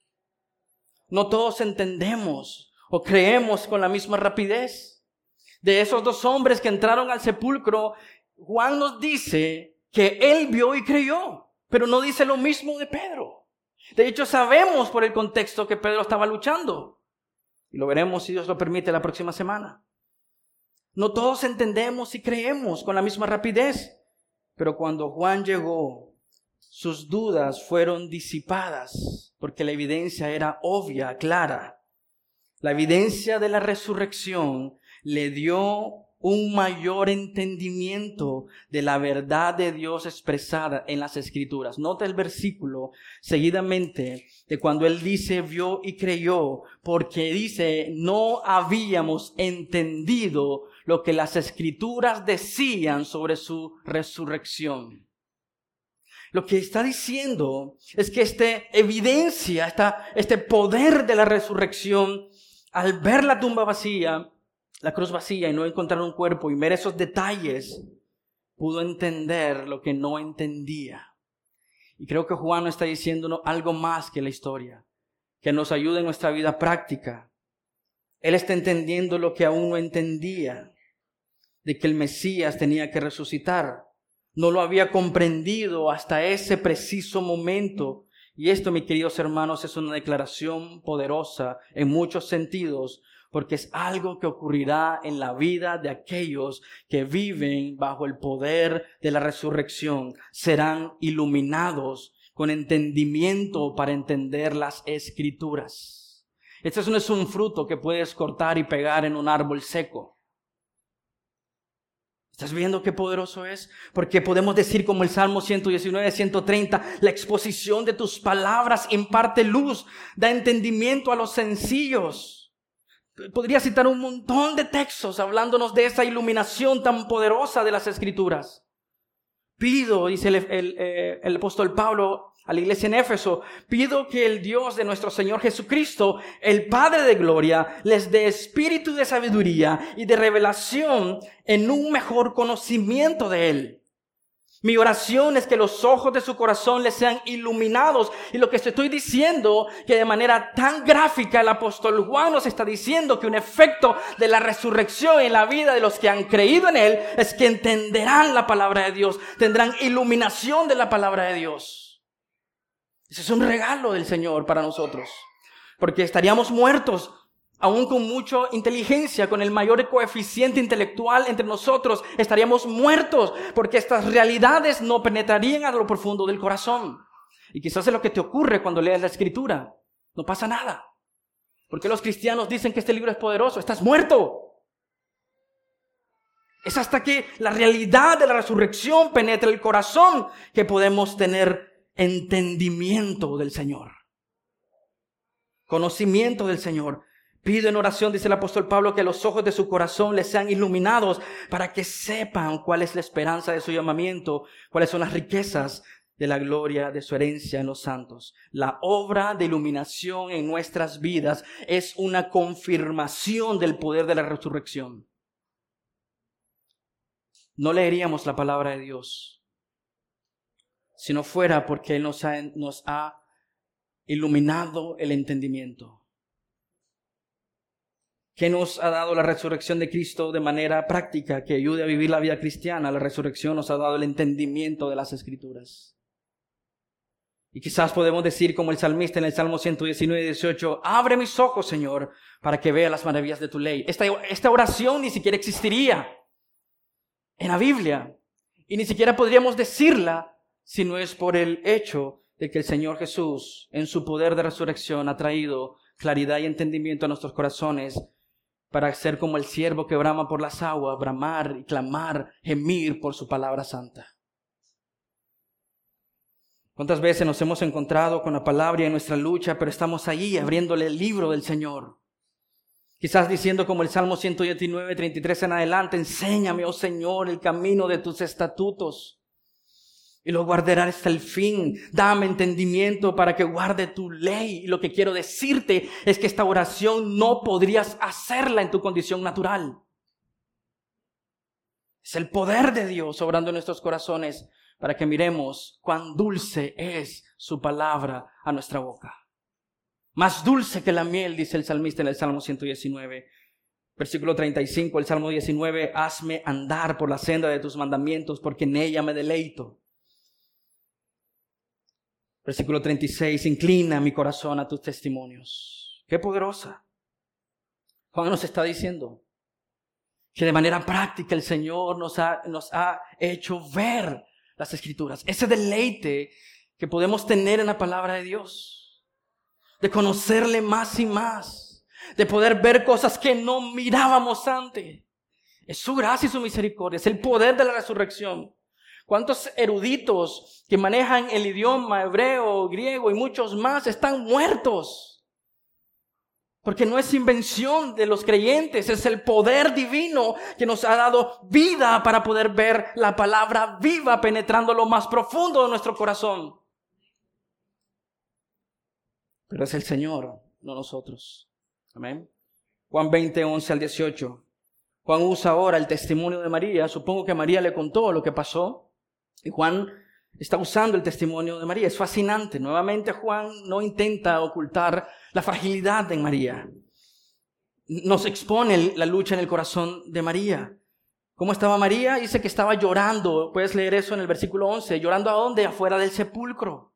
No todos entendemos o creemos con la misma rapidez. De esos dos hombres que entraron al sepulcro, Juan nos dice que él vio y creyó, pero no dice lo mismo de Pedro. De hecho, sabemos por el contexto que Pedro estaba luchando. Y lo veremos, si Dios lo permite, la próxima semana. No todos entendemos y creemos con la misma rapidez, pero cuando Juan llegó, sus dudas fueron disipadas, porque la evidencia era obvia, clara. La evidencia de la resurrección le dio un mayor entendimiento de la verdad de Dios expresada en las Escrituras. Nota el versículo seguidamente de cuando él dice vio y creyó, porque dice no habíamos entendido lo que las Escrituras decían sobre su resurrección. Lo que está diciendo es que esta evidencia, este poder de la resurrección, al ver la tumba vacía, la cruz vacía y no encontrar un cuerpo y ver esos detalles, pudo entender lo que no entendía. Y creo que Juan está diciéndonos algo más que la historia. que nos ayude en nuestra vida práctica. Él está entendiendo lo que aún no entendía, de que el Mesías tenía que resucitar. No lo había comprendido hasta ese preciso momento. Y esto, mis queridos hermanos, es una declaración poderosa en muchos sentidos, porque es algo que ocurrirá en la vida de aquellos que viven bajo el poder de la resurrección. Serán iluminados con entendimiento para entender las Escrituras. Este no es un fruto que puedes cortar y pegar en un árbol seco. ¿Estás viendo qué poderoso es? Porque podemos decir como el Salmo 119, 130, la exposición de tus palabras imparte luz, da entendimiento a los sencillos. Podría citar un montón de textos hablándonos de esa iluminación tan poderosa de las Escrituras. Pido, dice el apóstol Pablo a la iglesia en Éfeso, pido que el Dios de nuestro Señor Jesucristo, el Padre de gloria, les dé espíritu de sabiduría y de revelación en un mejor conocimiento de Él. Mi oración es que los ojos de su corazón les sean iluminados. Y lo que estoy diciendo, que de manera tan gráfica el apóstol Juan nos está diciendo que un efecto de la resurrección en la vida de los que han creído en Él es que entenderán la palabra de Dios, tendrán iluminación de la palabra de Dios. Ese es un regalo del Señor para nosotros, porque estaríamos muertos, aún con mucha inteligencia, con el mayor coeficiente intelectual entre nosotros, estaríamos muertos, porque estas realidades no penetrarían a lo profundo del corazón. Y quizás es lo que te ocurre cuando lees la Escritura. No pasa nada. ¿Por qué los cristianos dicen que este libro es poderoso? Estás muerto. Es hasta que la realidad de la resurrección penetre el corazón que podemos tener entendimiento del Señor, conocimiento del Señor. Pido en oración, dice el apóstol Pablo, que los ojos de su corazón les sean iluminados para que sepan cuál es la esperanza de su llamamiento, cuáles son las riquezas de la gloria de su herencia en los santos. La obra de iluminación en nuestras vidas es una confirmación del poder de la resurrección. No leeríamos la palabra de Dios si no fuera porque Él nos ha iluminado el entendimiento. ¿Qué nos ha dado la resurrección de Cristo de manera práctica que ayude a vivir la vida cristiana? La resurrección nos ha dado el entendimiento de las Escrituras. Y quizás podemos decir como el salmista en el Salmo 119, 18, abre mis ojos, Señor, para que vea las maravillas de tu ley. Esta oración ni siquiera existiría en la Biblia. Y ni siquiera podríamos decirla si no es por el hecho de que el Señor Jesús, en su poder de resurrección, ha traído claridad y entendimiento a nuestros corazones para ser como el siervo que brama por las aguas, bramar y clamar, gemir por su palabra santa. ¿Cuántas veces nos hemos encontrado con la palabra en nuestra lucha, pero estamos ahí abriéndole el libro del Señor? Quizás diciendo como el Salmo 119, 33 en adelante, enséñame, oh Señor, el camino de tus estatutos y lo guardaré hasta el fin. Dame entendimiento para que guarde tu ley. Y lo que quiero decirte es que esta oración no podrías hacerla en tu condición natural. Es el poder de Dios obrando en nuestros corazones para que miremos cuán dulce es su palabra a nuestra boca. Más dulce que la miel, dice el salmista en el Salmo 119. Versículo 35, el Salmo 19, hazme andar por la senda de tus mandamientos, porque en ella me deleito. Versículo 36, inclina mi corazón a tus testimonios. ¡Qué poderosa! Juan nos está diciendo que de manera práctica el Señor nos ha hecho ver las Escrituras. Ese deleite que podemos tener en la palabra de Dios. De conocerle más y más. De poder ver cosas que no mirábamos antes. Es su gracia y su misericordia. Es el poder de la resurrección. ¿Cuántos eruditos que manejan el idioma hebreo, griego y muchos más están muertos? Porque no es invención de los creyentes, es el poder divino que nos ha dado vida para poder ver la palabra viva penetrando lo más profundo de nuestro corazón. Pero es el Señor, no nosotros. Amén. Juan 20, 11 al 18. Juan usa ahora el testimonio de María. Supongo que María le contó lo que pasó. Y Juan está usando el testimonio de María. Es fascinante. Nuevamente Juan no intenta ocultar la fragilidad de María. Nos expone la lucha en el corazón de María. ¿Cómo estaba María? Dice que estaba llorando. Puedes leer eso en el versículo 11. ¿Llorando a dónde? Afuera del sepulcro.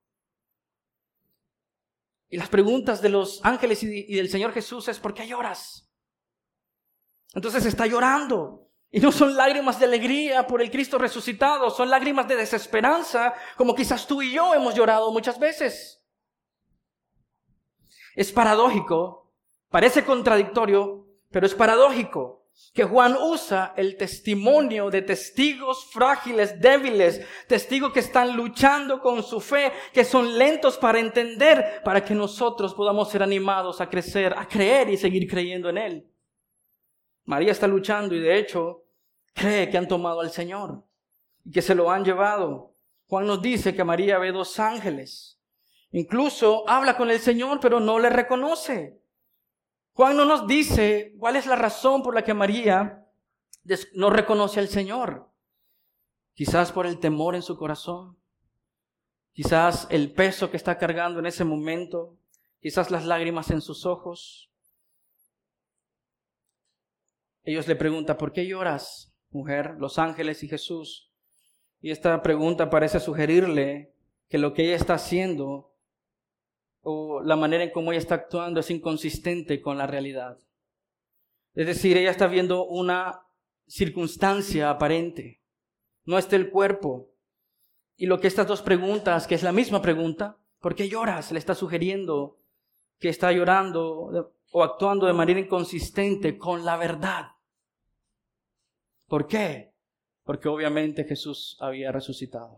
Y las preguntas de los ángeles y del Señor Jesús es: ¿por qué lloras? Entonces está llorando. Y no son lágrimas de alegría por el Cristo resucitado, son lágrimas de desesperanza, como quizás tú y yo hemos llorado muchas veces. Es paradójico, parece contradictorio, pero es paradójico que Juan usa el testimonio de testigos frágiles, débiles, testigos que están luchando con su fe, que son lentos para entender, para que nosotros podamos ser animados a crecer, a creer y seguir creyendo en Él. María está luchando y de hecho cree que han tomado al Señor y que se lo han llevado. Juan nos dice que María ve 2 ángeles. Incluso habla con el Señor, pero no le reconoce. Juan no nos dice cuál es la razón por la que María no reconoce al Señor. Quizás por el temor en su corazón. Quizás el peso que está cargando en ese momento. Quizás las lágrimas en sus ojos. Ellos le preguntan: ¿por qué lloras, mujer? Los ángeles y Jesús. Y esta pregunta parece sugerirle que lo que ella está haciendo o la manera en cómo ella está actuando es inconsistente con la realidad. Es decir, ella está viendo una circunstancia aparente. No está el cuerpo. Y lo que estas 2 preguntas, que es la misma pregunta, ¿por qué lloras?, le está sugiriendo que está llorando o actuando de manera inconsistente con la verdad. ¿Por qué? Porque obviamente Jesús había resucitado.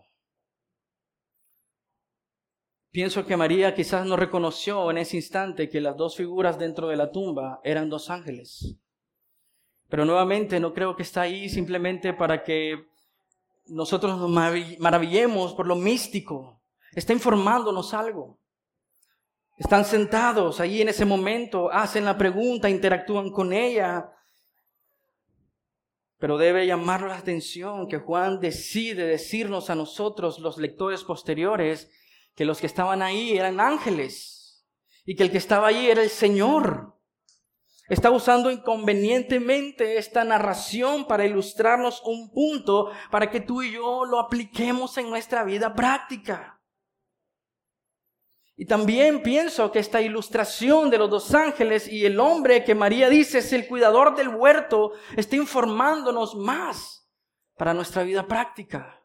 Pienso que María quizás no reconoció en ese instante que las 2 figuras dentro de la tumba eran 2 ángeles. Pero nuevamente no creo que está ahí simplemente para que nosotros nos maravillemos por lo místico. Está informándonos algo. Están sentados ahí en ese momento, hacen la pregunta, interactúan con ella. Pero debe llamarnos la atención que Juan decide decirnos a nosotros, los lectores posteriores, que los que estaban ahí eran ángeles y que el que estaba ahí era el Señor. Está usando inconvenientemente esta narración para ilustrarnos un punto para que tú y yo lo apliquemos en nuestra vida práctica. Y también pienso que esta ilustración de los 2 ángeles y el hombre que María dice es el cuidador del huerto está informándonos más para nuestra vida práctica.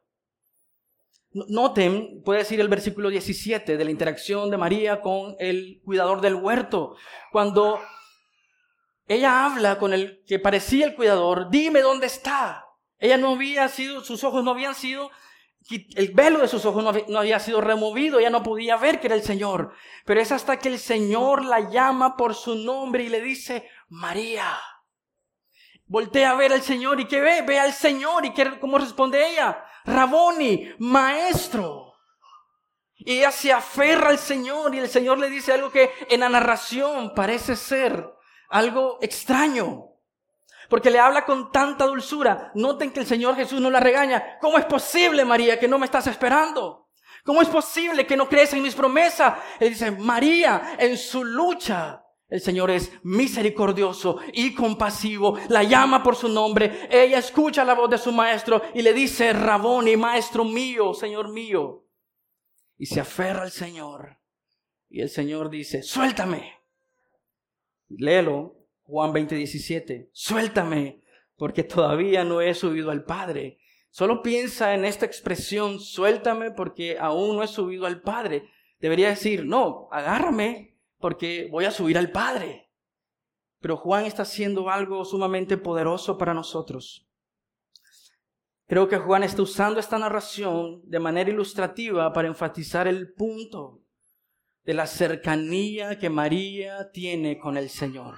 Noten, puede decir el versículo 17 de la interacción de María con el cuidador del huerto. Cuando ella habla con el que parecía el cuidador: dime dónde está. Ella no había sido, sus ojos no habían sido, el velo de sus ojos no había sido removido, ella no podía ver que era el Señor. Pero es hasta que el Señor la llama por su nombre y le dice: María. Voltea a ver al Señor y ¿qué ve? Ve al Señor y ¿cómo responde ella? Raboni, maestro. Y ella se aferra al Señor y el Señor le dice algo que en la narración parece ser algo extraño. Porque le habla con tanta dulzura. Noten que el Señor Jesús no la regaña. ¿Cómo es posible, María, que no me estás esperando? ¿Cómo es posible que no crees en mis promesas? Él dice: María, en su lucha, el Señor es misericordioso y compasivo. La llama por su nombre. Ella escucha la voz de su maestro y le dice: Raboni, maestro mío, Señor mío. Y se aferra al Señor. Y el Señor dice: suéltame. Léelo. Juan 20:17, suéltame, porque todavía no he subido al Padre. Solo piensa en esta expresión: suéltame porque aún no he subido al Padre. Debería decir: no, agárrame porque voy a subir al Padre. Pero Juan está haciendo algo sumamente poderoso para nosotros. Creo que Juan está usando esta narración de manera ilustrativa para enfatizar el punto de la cercanía que María tiene con el Señor.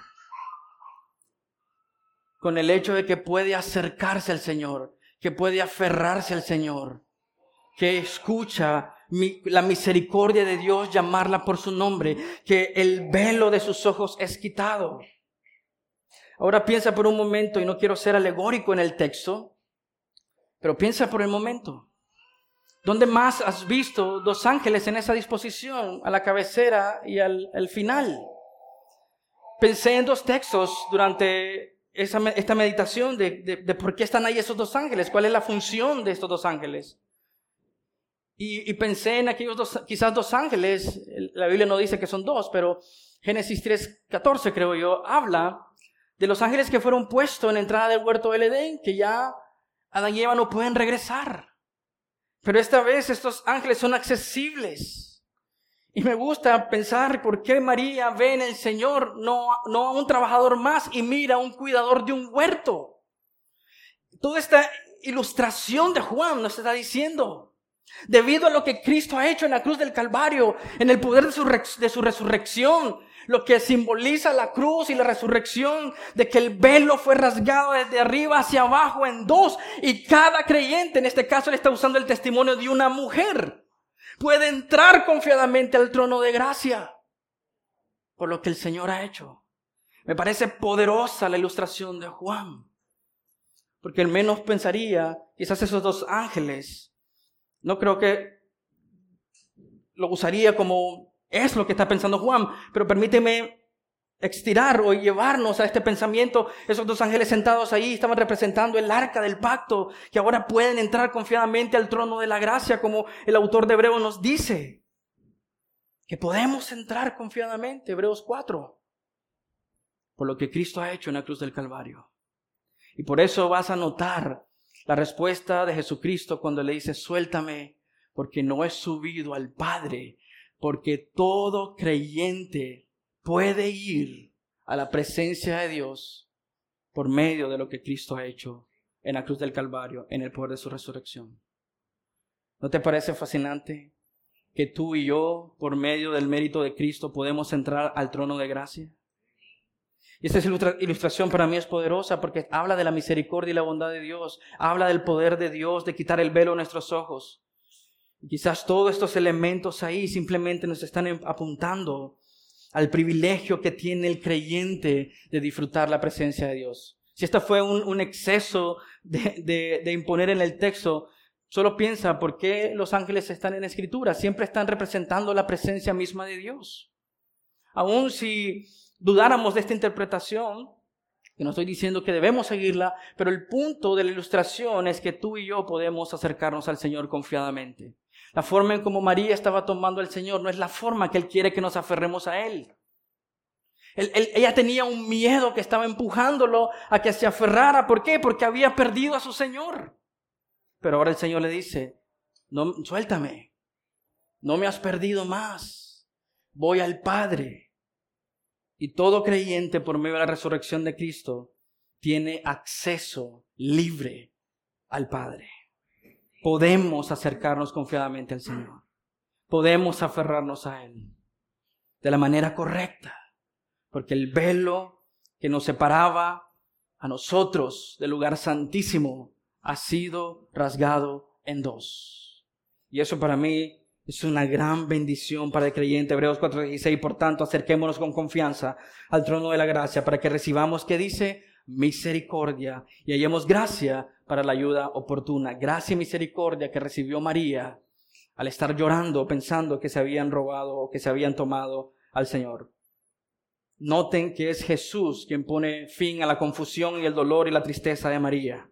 Con el hecho de que puede acercarse al Señor, que puede aferrarse al Señor, que escucha la misericordia de Dios llamarla por su nombre, que el velo de sus ojos es quitado. Ahora piensa por un momento, y no quiero ser alegórico en el texto, pero piensa por el momento. ¿Dónde más has visto 2 ángeles en esa disposición? A la cabecera y al final. Pensé en 2 textos durante esta meditación de por qué están ahí esos 2 ángeles, cuál es la función de estos 2 ángeles. Y pensé en aquellos quizás 2 ángeles, la Biblia no dice que son 2, pero Génesis 3:14 creo yo, habla de los ángeles que fueron puestos en la entrada del huerto del Edén, que ya Adán y Eva no pueden regresar. Pero esta vez estos ángeles son accesibles. Y me gusta pensar por qué María ve en el Señor no a un trabajador más y mira a un cuidador de un huerto. Toda esta ilustración de Juan nos está diciendo, debido a lo que Cristo ha hecho en la cruz del Calvario, en el poder de su resurrección, lo que simboliza la cruz y la resurrección, de que el velo fue rasgado desde arriba hacia abajo en 2, y cada creyente, en este caso le está usando el testimonio de una mujer, puede entrar confiadamente al trono de gracia por lo que el Señor ha hecho. Me parece poderosa la ilustración de Juan, porque al menos pensaría, quizás esos 2 ángeles, no creo que lo usaría como es lo que está pensando Juan, pero permíteme estirar o llevarnos a este pensamiento. Esos 2 ángeles sentados ahí estaban representando el arca del pacto, que ahora pueden entrar confiadamente al trono de la gracia, como el autor de Hebreos nos dice, que podemos entrar confiadamente, Hebreos 4, por lo que Cristo ha hecho en la cruz del Calvario. Y por eso vas a notar la respuesta de Jesucristo cuando le dice, suéltame, porque no he subido al Padre, porque todo creyente puede ir a la presencia de Dios por medio de lo que Cristo ha hecho en la cruz del Calvario, en el poder de su resurrección. ¿No te parece fascinante que tú y yo, por medio del mérito de Cristo, podemos entrar al trono de gracia? Y esta ilustración para mí es poderosa porque habla de la misericordia y la bondad de Dios, habla del poder de Dios de quitar el velo de nuestros ojos. Y quizás todos estos elementos ahí simplemente nos están apuntando al privilegio que tiene el creyente de disfrutar la presencia de Dios. Si esto fue un exceso de imponer en el texto, solo piensa por qué los ángeles están en la Escritura. Siempre están representando la presencia misma de Dios. Aun si dudáramos de esta interpretación, que no estoy diciendo que debemos seguirla, pero el punto de la ilustración es que tú y yo podemos acercarnos al Señor confiadamente. La forma en como María estaba tomando al Señor no es la forma que Él quiere que nos aferremos a Él. Ella tenía un miedo que estaba empujándolo a que se aferrara. ¿Por qué? Porque había perdido a su Señor. Pero ahora el Señor le dice, no, suéltame, no me has perdido más, voy al Padre. Y todo creyente por medio de la resurrección de Cristo tiene acceso libre al Padre. Podemos acercarnos confiadamente al Señor. Podemos aferrarnos a Él de la manera correcta. Porque el velo que nos separaba a nosotros del lugar santísimo ha sido rasgado en 2. Y eso para mí es una gran bendición para el creyente. Hebreos 4:16, por tanto, acerquémonos con confianza al trono de la gracia para que recibamos, ¿qué dice? Misericordia, y hallemos gracia para la ayuda oportuna. Gracia y misericordia que recibió María al estar llorando, pensando que se habían robado o que se habían tomado al Señor. Noten que es Jesús quien pone fin a la confusión y el dolor y la tristeza de María.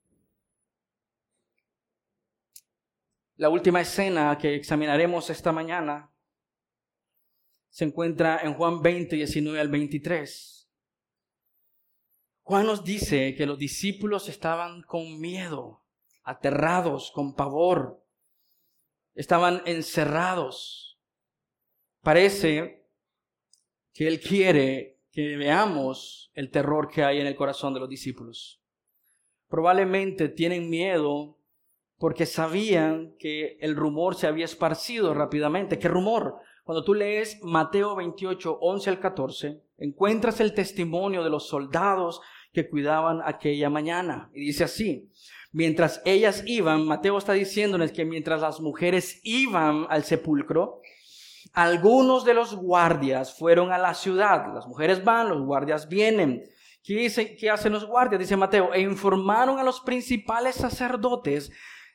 La última escena que examinaremos esta mañana se encuentra en Juan 20, 19 al 23. Juan nos dice que los discípulos estaban con miedo, aterrados, con pavor. Estaban encerrados. Parece que Él quiere que veamos el terror que hay en el corazón de los discípulos. Probablemente tienen miedo porque sabían que el rumor se había esparcido rápidamente. ¿Qué rumor? Cuando tú lees Mateo 28, 11 al 14, encuentras el testimonio de los soldados que cuidaban aquella mañana. Y dice así, mientras ellas iban, Mateo está diciéndoles que mientras las mujeres iban al sepulcro, algunos de los guardias fueron a la ciudad. Las mujeres van, los guardias vienen. ¿Qué hacen los guardias? Dice Mateo, e informaron a los principales sacerdotes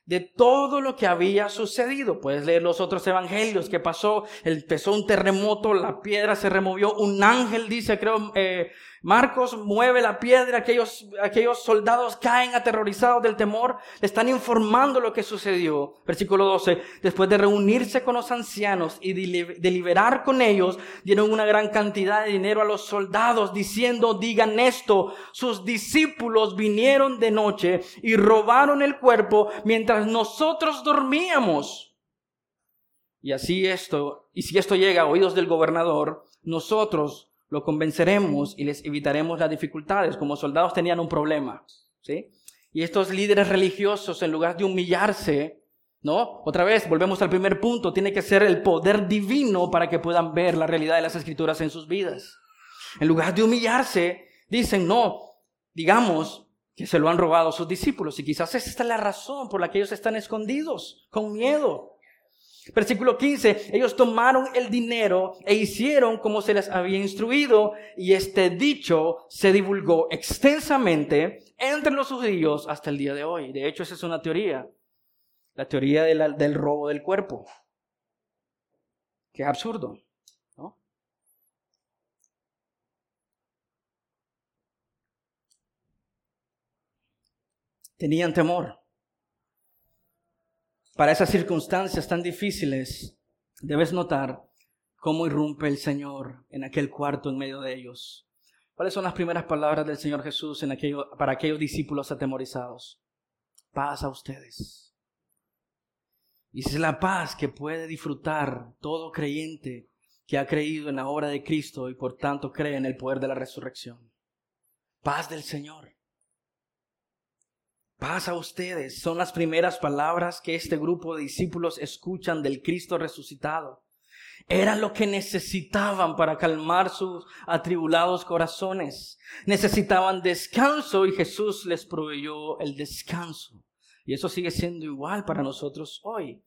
de todo lo que había sucedido. Puedes leer los otros evangelios que pasó. Empezó un terremoto, la piedra se removió, un ángel, dice, creo, Marcos, mueve la piedra, aquellos soldados caen aterrorizados del temor, le están informando lo que sucedió. Versículo 12, después de reunirse con los ancianos y deliberar con ellos, dieron una gran cantidad de dinero a los soldados, diciendo, digan esto, sus discípulos vinieron de noche y robaron el cuerpo mientras nosotros dormíamos. Y si esto llega a oídos del gobernador, nosotros lo convenceremos y les evitaremos las dificultades. Como soldados tenían un problema, ¿sí? Y estos líderes religiosos, en lugar de humillarse, ¿no? Otra vez, volvemos al primer punto, tiene que ser el poder divino para que puedan ver la realidad de las Escrituras en sus vidas. En lugar de humillarse, dicen, no, digamos que se lo han robado sus discípulos. Y quizás esta es la razón por la que ellos están escondidos, con miedo. Versículo 15, ellos tomaron el dinero e hicieron como se les había instruido, y este dicho se divulgó extensamente entre los judíos hasta el día de hoy. De hecho, esa es una teoría, la teoría del robo del cuerpo, que es absurdo, ¿no? Tenían temor. Para esas circunstancias tan difíciles, debes notar cómo irrumpe el Señor en aquel cuarto en medio de ellos. ¿Cuáles son las primeras palabras del Señor Jesús para aquellos discípulos atemorizados? Paz a ustedes. Y es la paz que puede disfrutar todo creyente que ha creído en la obra de Cristo y por tanto cree en el poder de la resurrección. Paz del Señor. Paz a ustedes, son las primeras palabras que este grupo de discípulos escuchan del Cristo resucitado. Era lo que necesitaban para calmar sus atribulados corazones. Necesitaban descanso y Jesús les proveyó el descanso. Y eso sigue siendo igual para nosotros hoy.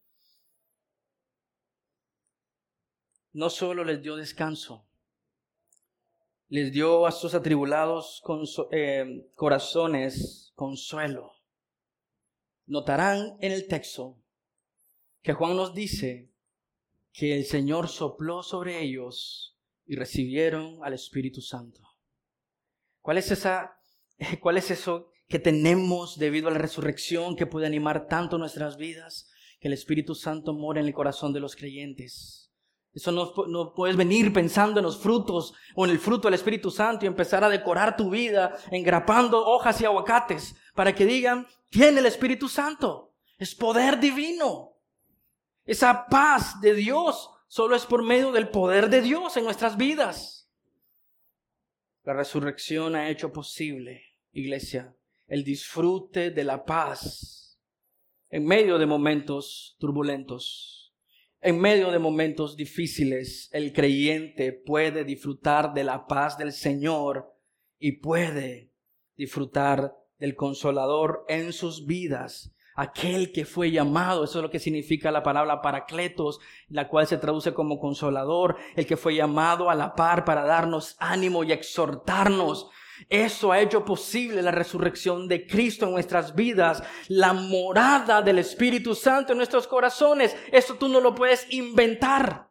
No solo les dio descanso, les dio a sus atribulados corazones consuelo. Notarán en el texto que Juan nos dice que el Señor sopló sobre ellos y recibieron al Espíritu Santo. ¿Cuál es eso que tenemos debido a la resurrección que puede animar tanto nuestras vidas? Que el Espíritu Santo mora en el corazón de los creyentes. Eso no puedes venir pensando en los frutos o en el fruto del Espíritu Santo y empezar a decorar tu vida engrapando hojas y aguacates para que digan, tiene el Espíritu Santo. Es poder divino. Esa paz de Dios solo es por medio del poder de Dios en nuestras vidas. La resurrección ha hecho posible, iglesia, el disfrute de la paz en medio de momentos turbulentos. En medio de momentos difíciles, el creyente puede disfrutar de la paz del Señor y puede disfrutar del Consolador en sus vidas. Aquel que fue llamado, eso es lo que significa la palabra Paracletos, la cual se traduce como Consolador, el que fue llamado a la par para darnos ánimo y exhortarnos. Eso ha hecho posible la resurrección de Cristo en nuestras vidas, la morada del Espíritu Santo en nuestros corazones. Esto tú no lo puedes inventar.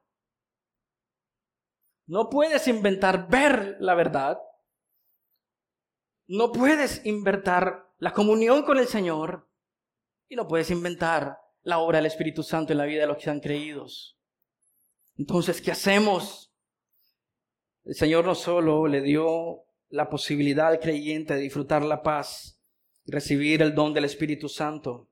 No puedes inventar ver la verdad. No puedes inventar la comunión con el Señor. Y no puedes inventar la obra del Espíritu Santo en la vida de los que han creído. Entonces, ¿qué hacemos? El Señor no solo le dio la posibilidad al creyente de disfrutar la paz y recibir el don del Espíritu Santo,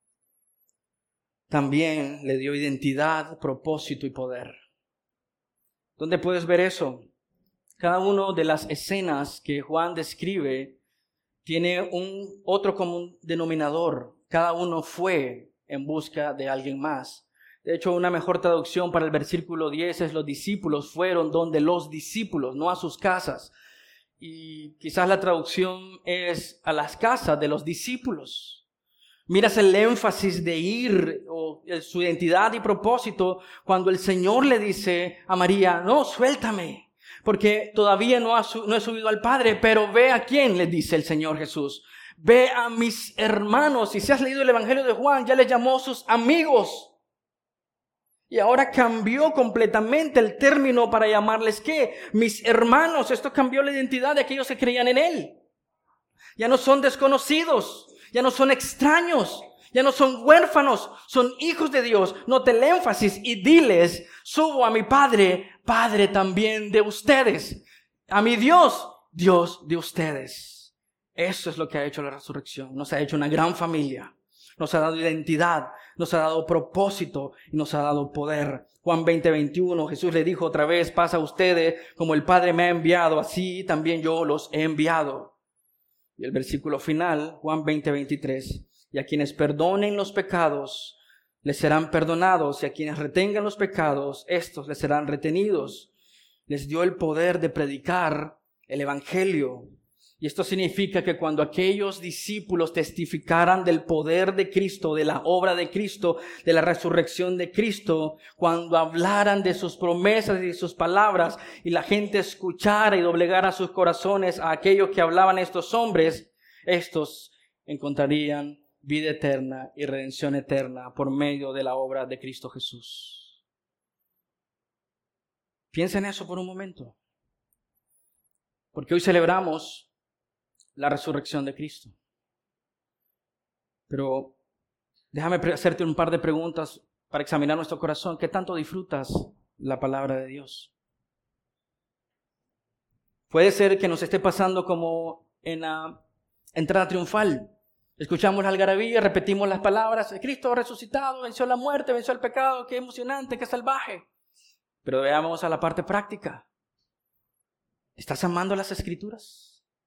también le dio identidad, propósito y poder. ¿Dónde puedes ver eso? Cada una de las escenas que Juan describe tiene otro común denominador. Cada uno fue en busca de alguien más. De hecho, una mejor traducción para el versículo 10 es: los discípulos fueron donde los discípulos, no a sus casas. Y quizás la traducción es a las casas de los discípulos. Miras el énfasis de ir o su identidad y propósito cuando el Señor le dice a María: no, suéltame, porque todavía no he subido al Padre, pero ve a quién, le dice el Señor Jesús. Ve a mis hermanos. Y si has leído el Evangelio de Juan, ya les llamó sus amigos. Y ahora cambió completamente el término para llamarles ¿qué? Mis hermanos. Esto cambió la identidad de aquellos que creían en Él. Ya no son desconocidos, ya no son extraños, ya no son huérfanos, son hijos de Dios. Note el énfasis y diles, subo a mi Padre, Padre también de ustedes. A mi Dios, Dios de ustedes. Eso es lo que ha hecho la resurrección. Nos ha hecho una gran familia. Nos ha dado identidad, nos ha dado propósito y nos ha dado poder. Juan 20:21, Jesús le dijo otra vez, paz a ustedes, como el Padre me ha enviado, así también yo los he enviado. Y el versículo final, Juan 20:23, y a quienes perdonen los pecados, les serán perdonados, y a quienes retengan los pecados, estos les serán retenidos. Les dio el poder de predicar el Evangelio. Y esto significa que cuando aquellos discípulos testificaran del poder de Cristo, de la obra de Cristo, de la resurrección de Cristo, cuando hablaran de sus promesas y de sus palabras, y la gente escuchara y doblegara sus corazones a aquellos que hablaban estos hombres, estos encontrarían vida eterna y redención eterna por medio de la obra de Cristo Jesús. Piensa en eso por un momento. Porque hoy celebramos la resurrección de Cristo. Pero déjame hacerte un par de preguntas para examinar nuestro corazón. ¿Qué tanto disfrutas la palabra de Dios? Puede ser que nos esté pasando como en la entrada triunfal. Escuchamos la algarabía, repetimos las palabras. Cristo ha resucitado, venció la muerte, venció el pecado. Qué emocionante, qué salvaje. Pero veamos a la parte práctica. ¿Estás amando las Escrituras?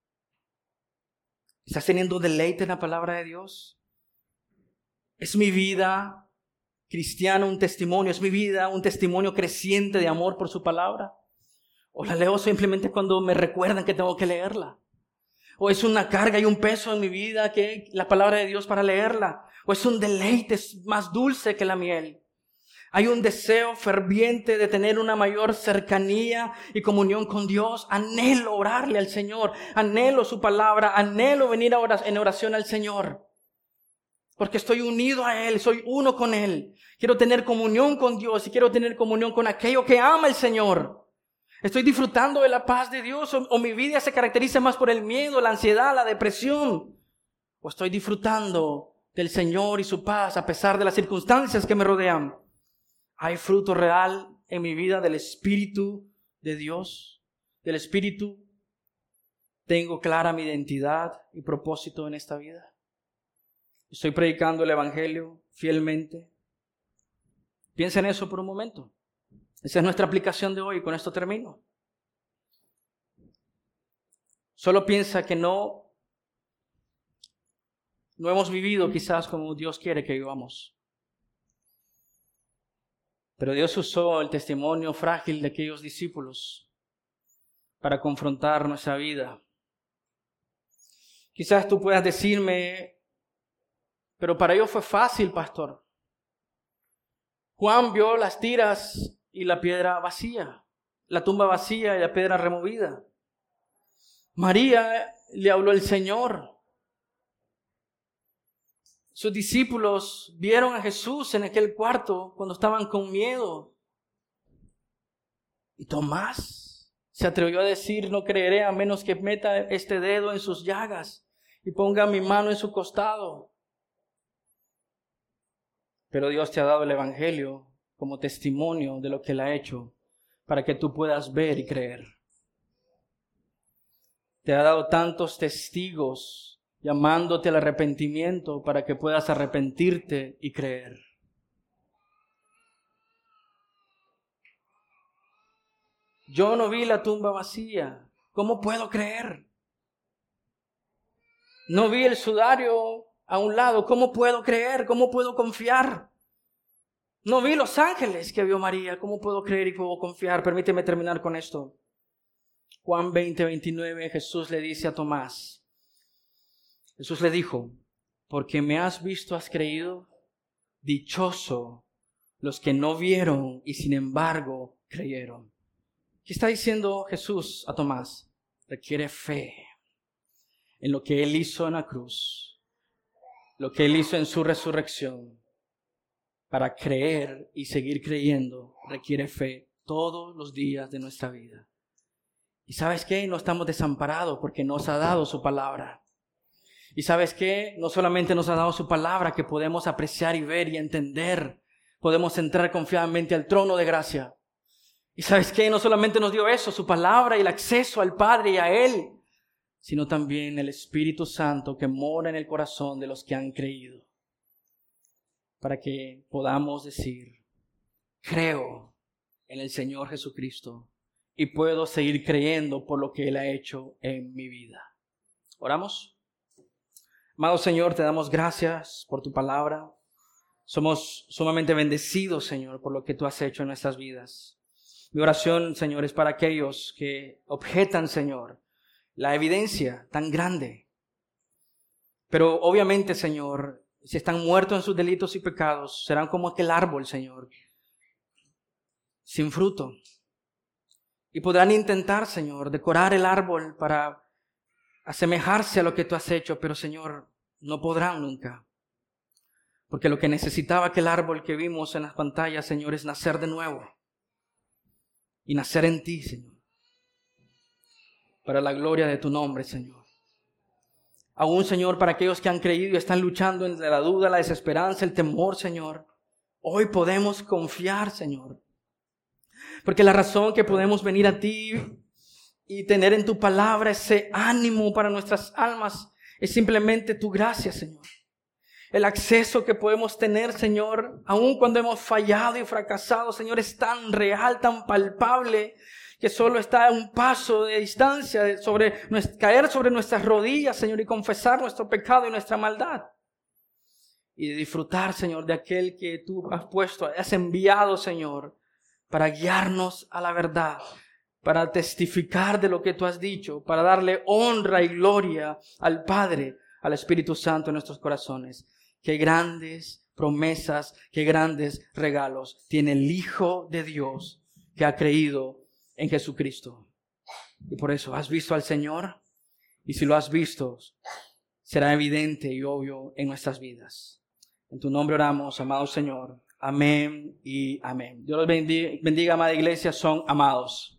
¿Estás teniendo deleite en la palabra de Dios? ¿Es mi vida cristiana un testimonio? ¿Es mi vida un testimonio creciente de amor por su palabra? ¿O la leo simplemente cuando me recuerdan que tengo que leerla? ¿O es una carga y un peso en mi vida que la palabra de Dios para leerla? ¿O es un deleite más dulce que la miel? Hay un deseo ferviente de tener una mayor cercanía y comunión con Dios. Anhelo orarle al Señor. Anhelo su palabra. Anhelo venir en oración al Señor. Porque estoy unido a Él. Soy uno con Él. Quiero tener comunión con Dios y quiero tener comunión con aquello que ama el Señor. Estoy disfrutando de la paz de Dios o mi vida se caracteriza más por el miedo, la ansiedad, la depresión. O estoy disfrutando del Señor y su paz a pesar de las circunstancias que me rodean. ¿Hay fruto real en mi vida del Espíritu de Dios? ¿Del Espíritu? ¿Tengo clara mi identidad y propósito en esta vida? ¿Estoy predicando el Evangelio fielmente? Piensa en eso por un momento. Esa es nuestra aplicación de hoy. Con esto termino. Solo piensa que no hemos vivido quizás como Dios quiere que vivamos. Pero Dios usó el testimonio frágil de aquellos discípulos para confrontar nuestra vida. Quizás tú puedas decirme, pero para ellos fue fácil, pastor. Juan vio las tiras y la piedra vacía, la tumba vacía y la piedra removida. María le habló el Señor. Sus discípulos vieron a Jesús en aquel cuarto cuando estaban con miedo. Y Tomás se atrevió a decir, no creeré a menos que meta este dedo en sus llagas y ponga mi mano en su costado. Pero Dios te ha dado el Evangelio como testimonio de lo que Él ha hecho para que tú puedas ver y creer. Te ha dado tantos testigos llamándote al arrepentimiento para que puedas arrepentirte y creer. Yo no vi la tumba vacía. ¿Cómo puedo creer? No vi el sudario a un lado. ¿Cómo puedo creer? ¿Cómo puedo confiar? No vi los ángeles que vio María. ¿Cómo puedo creer y puedo confiar? Permíteme terminar con esto. Juan 20:29, Jesús le dice a Tomás. Jesús le dijo, porque me has visto, has creído. Dichoso los que no vieron y sin embargo creyeron. ¿Qué está diciendo Jesús a Tomás? Requiere fe. en lo que Él hizo en la cruz, lo que Él hizo en su resurrección. Para creer y seguir creyendo requiere fe todos los días de nuestra vida. ¿Y sabes qué? No estamos desamparados porque nos ha dado su palabra. ¿Y sabes qué? No solamente nos ha dado su palabra que podemos apreciar y ver y entender. Podemos entrar confiadamente al trono de gracia. ¿Y sabes qué? No solamente nos dio eso, su palabra y el acceso al Padre y a Él, sino también el Espíritu Santo que mora en el corazón de los que han creído. Para que podamos decir, creo en el Señor Jesucristo y puedo seguir creyendo por lo que Él ha hecho en mi vida. ¿Oramos? Amado Señor, te damos gracias por tu palabra. Somos sumamente bendecidos, Señor, por lo que tú has hecho en nuestras vidas. Mi oración, Señor, es para aquellos que objetan, Señor, la evidencia tan grande. Pero obviamente, Señor, si están muertos en sus delitos y pecados, serán como aquel árbol, Señor, sin fruto. Y podrán intentar, Señor, decorar el árbol para asemejarse a lo que tú has hecho, pero, Señor, no podrán nunca. Porque lo que necesitaba aquel árbol que vimos en las pantallas, Señor, es nacer de nuevo. Y nacer en ti, Señor. Para la gloria de tu nombre, Señor. Aún, Señor, para aquellos que han creído y están luchando entre la duda, la desesperanza, el temor, Señor. Hoy podemos confiar, Señor. Porque la razón que podemos venir a ti y tener en tu palabra ese ánimo para nuestras almas es simplemente tu gracia, Señor. El acceso que podemos tener, Señor, aun cuando hemos fallado y fracasado, Señor, es tan real, tan palpable, que solo está a un paso de distancia de caer sobre nuestras rodillas, Señor, y confesar nuestro pecado y nuestra maldad. Y de disfrutar, Señor, de aquel que tú has enviado, Señor, para guiarnos a la verdad, para testificar de lo que tú has dicho, para darle honra y gloria al Padre, al Espíritu Santo en nuestros corazones. Qué grandes promesas, qué grandes regalos tiene el Hijo de Dios que ha creído en Jesucristo. Y por eso, ¿has visto al Señor? Y si lo has visto, será evidente y obvio en nuestras vidas. En tu nombre oramos, amado Señor. Amén y amén. Dios los bendiga, amada iglesia, son amados.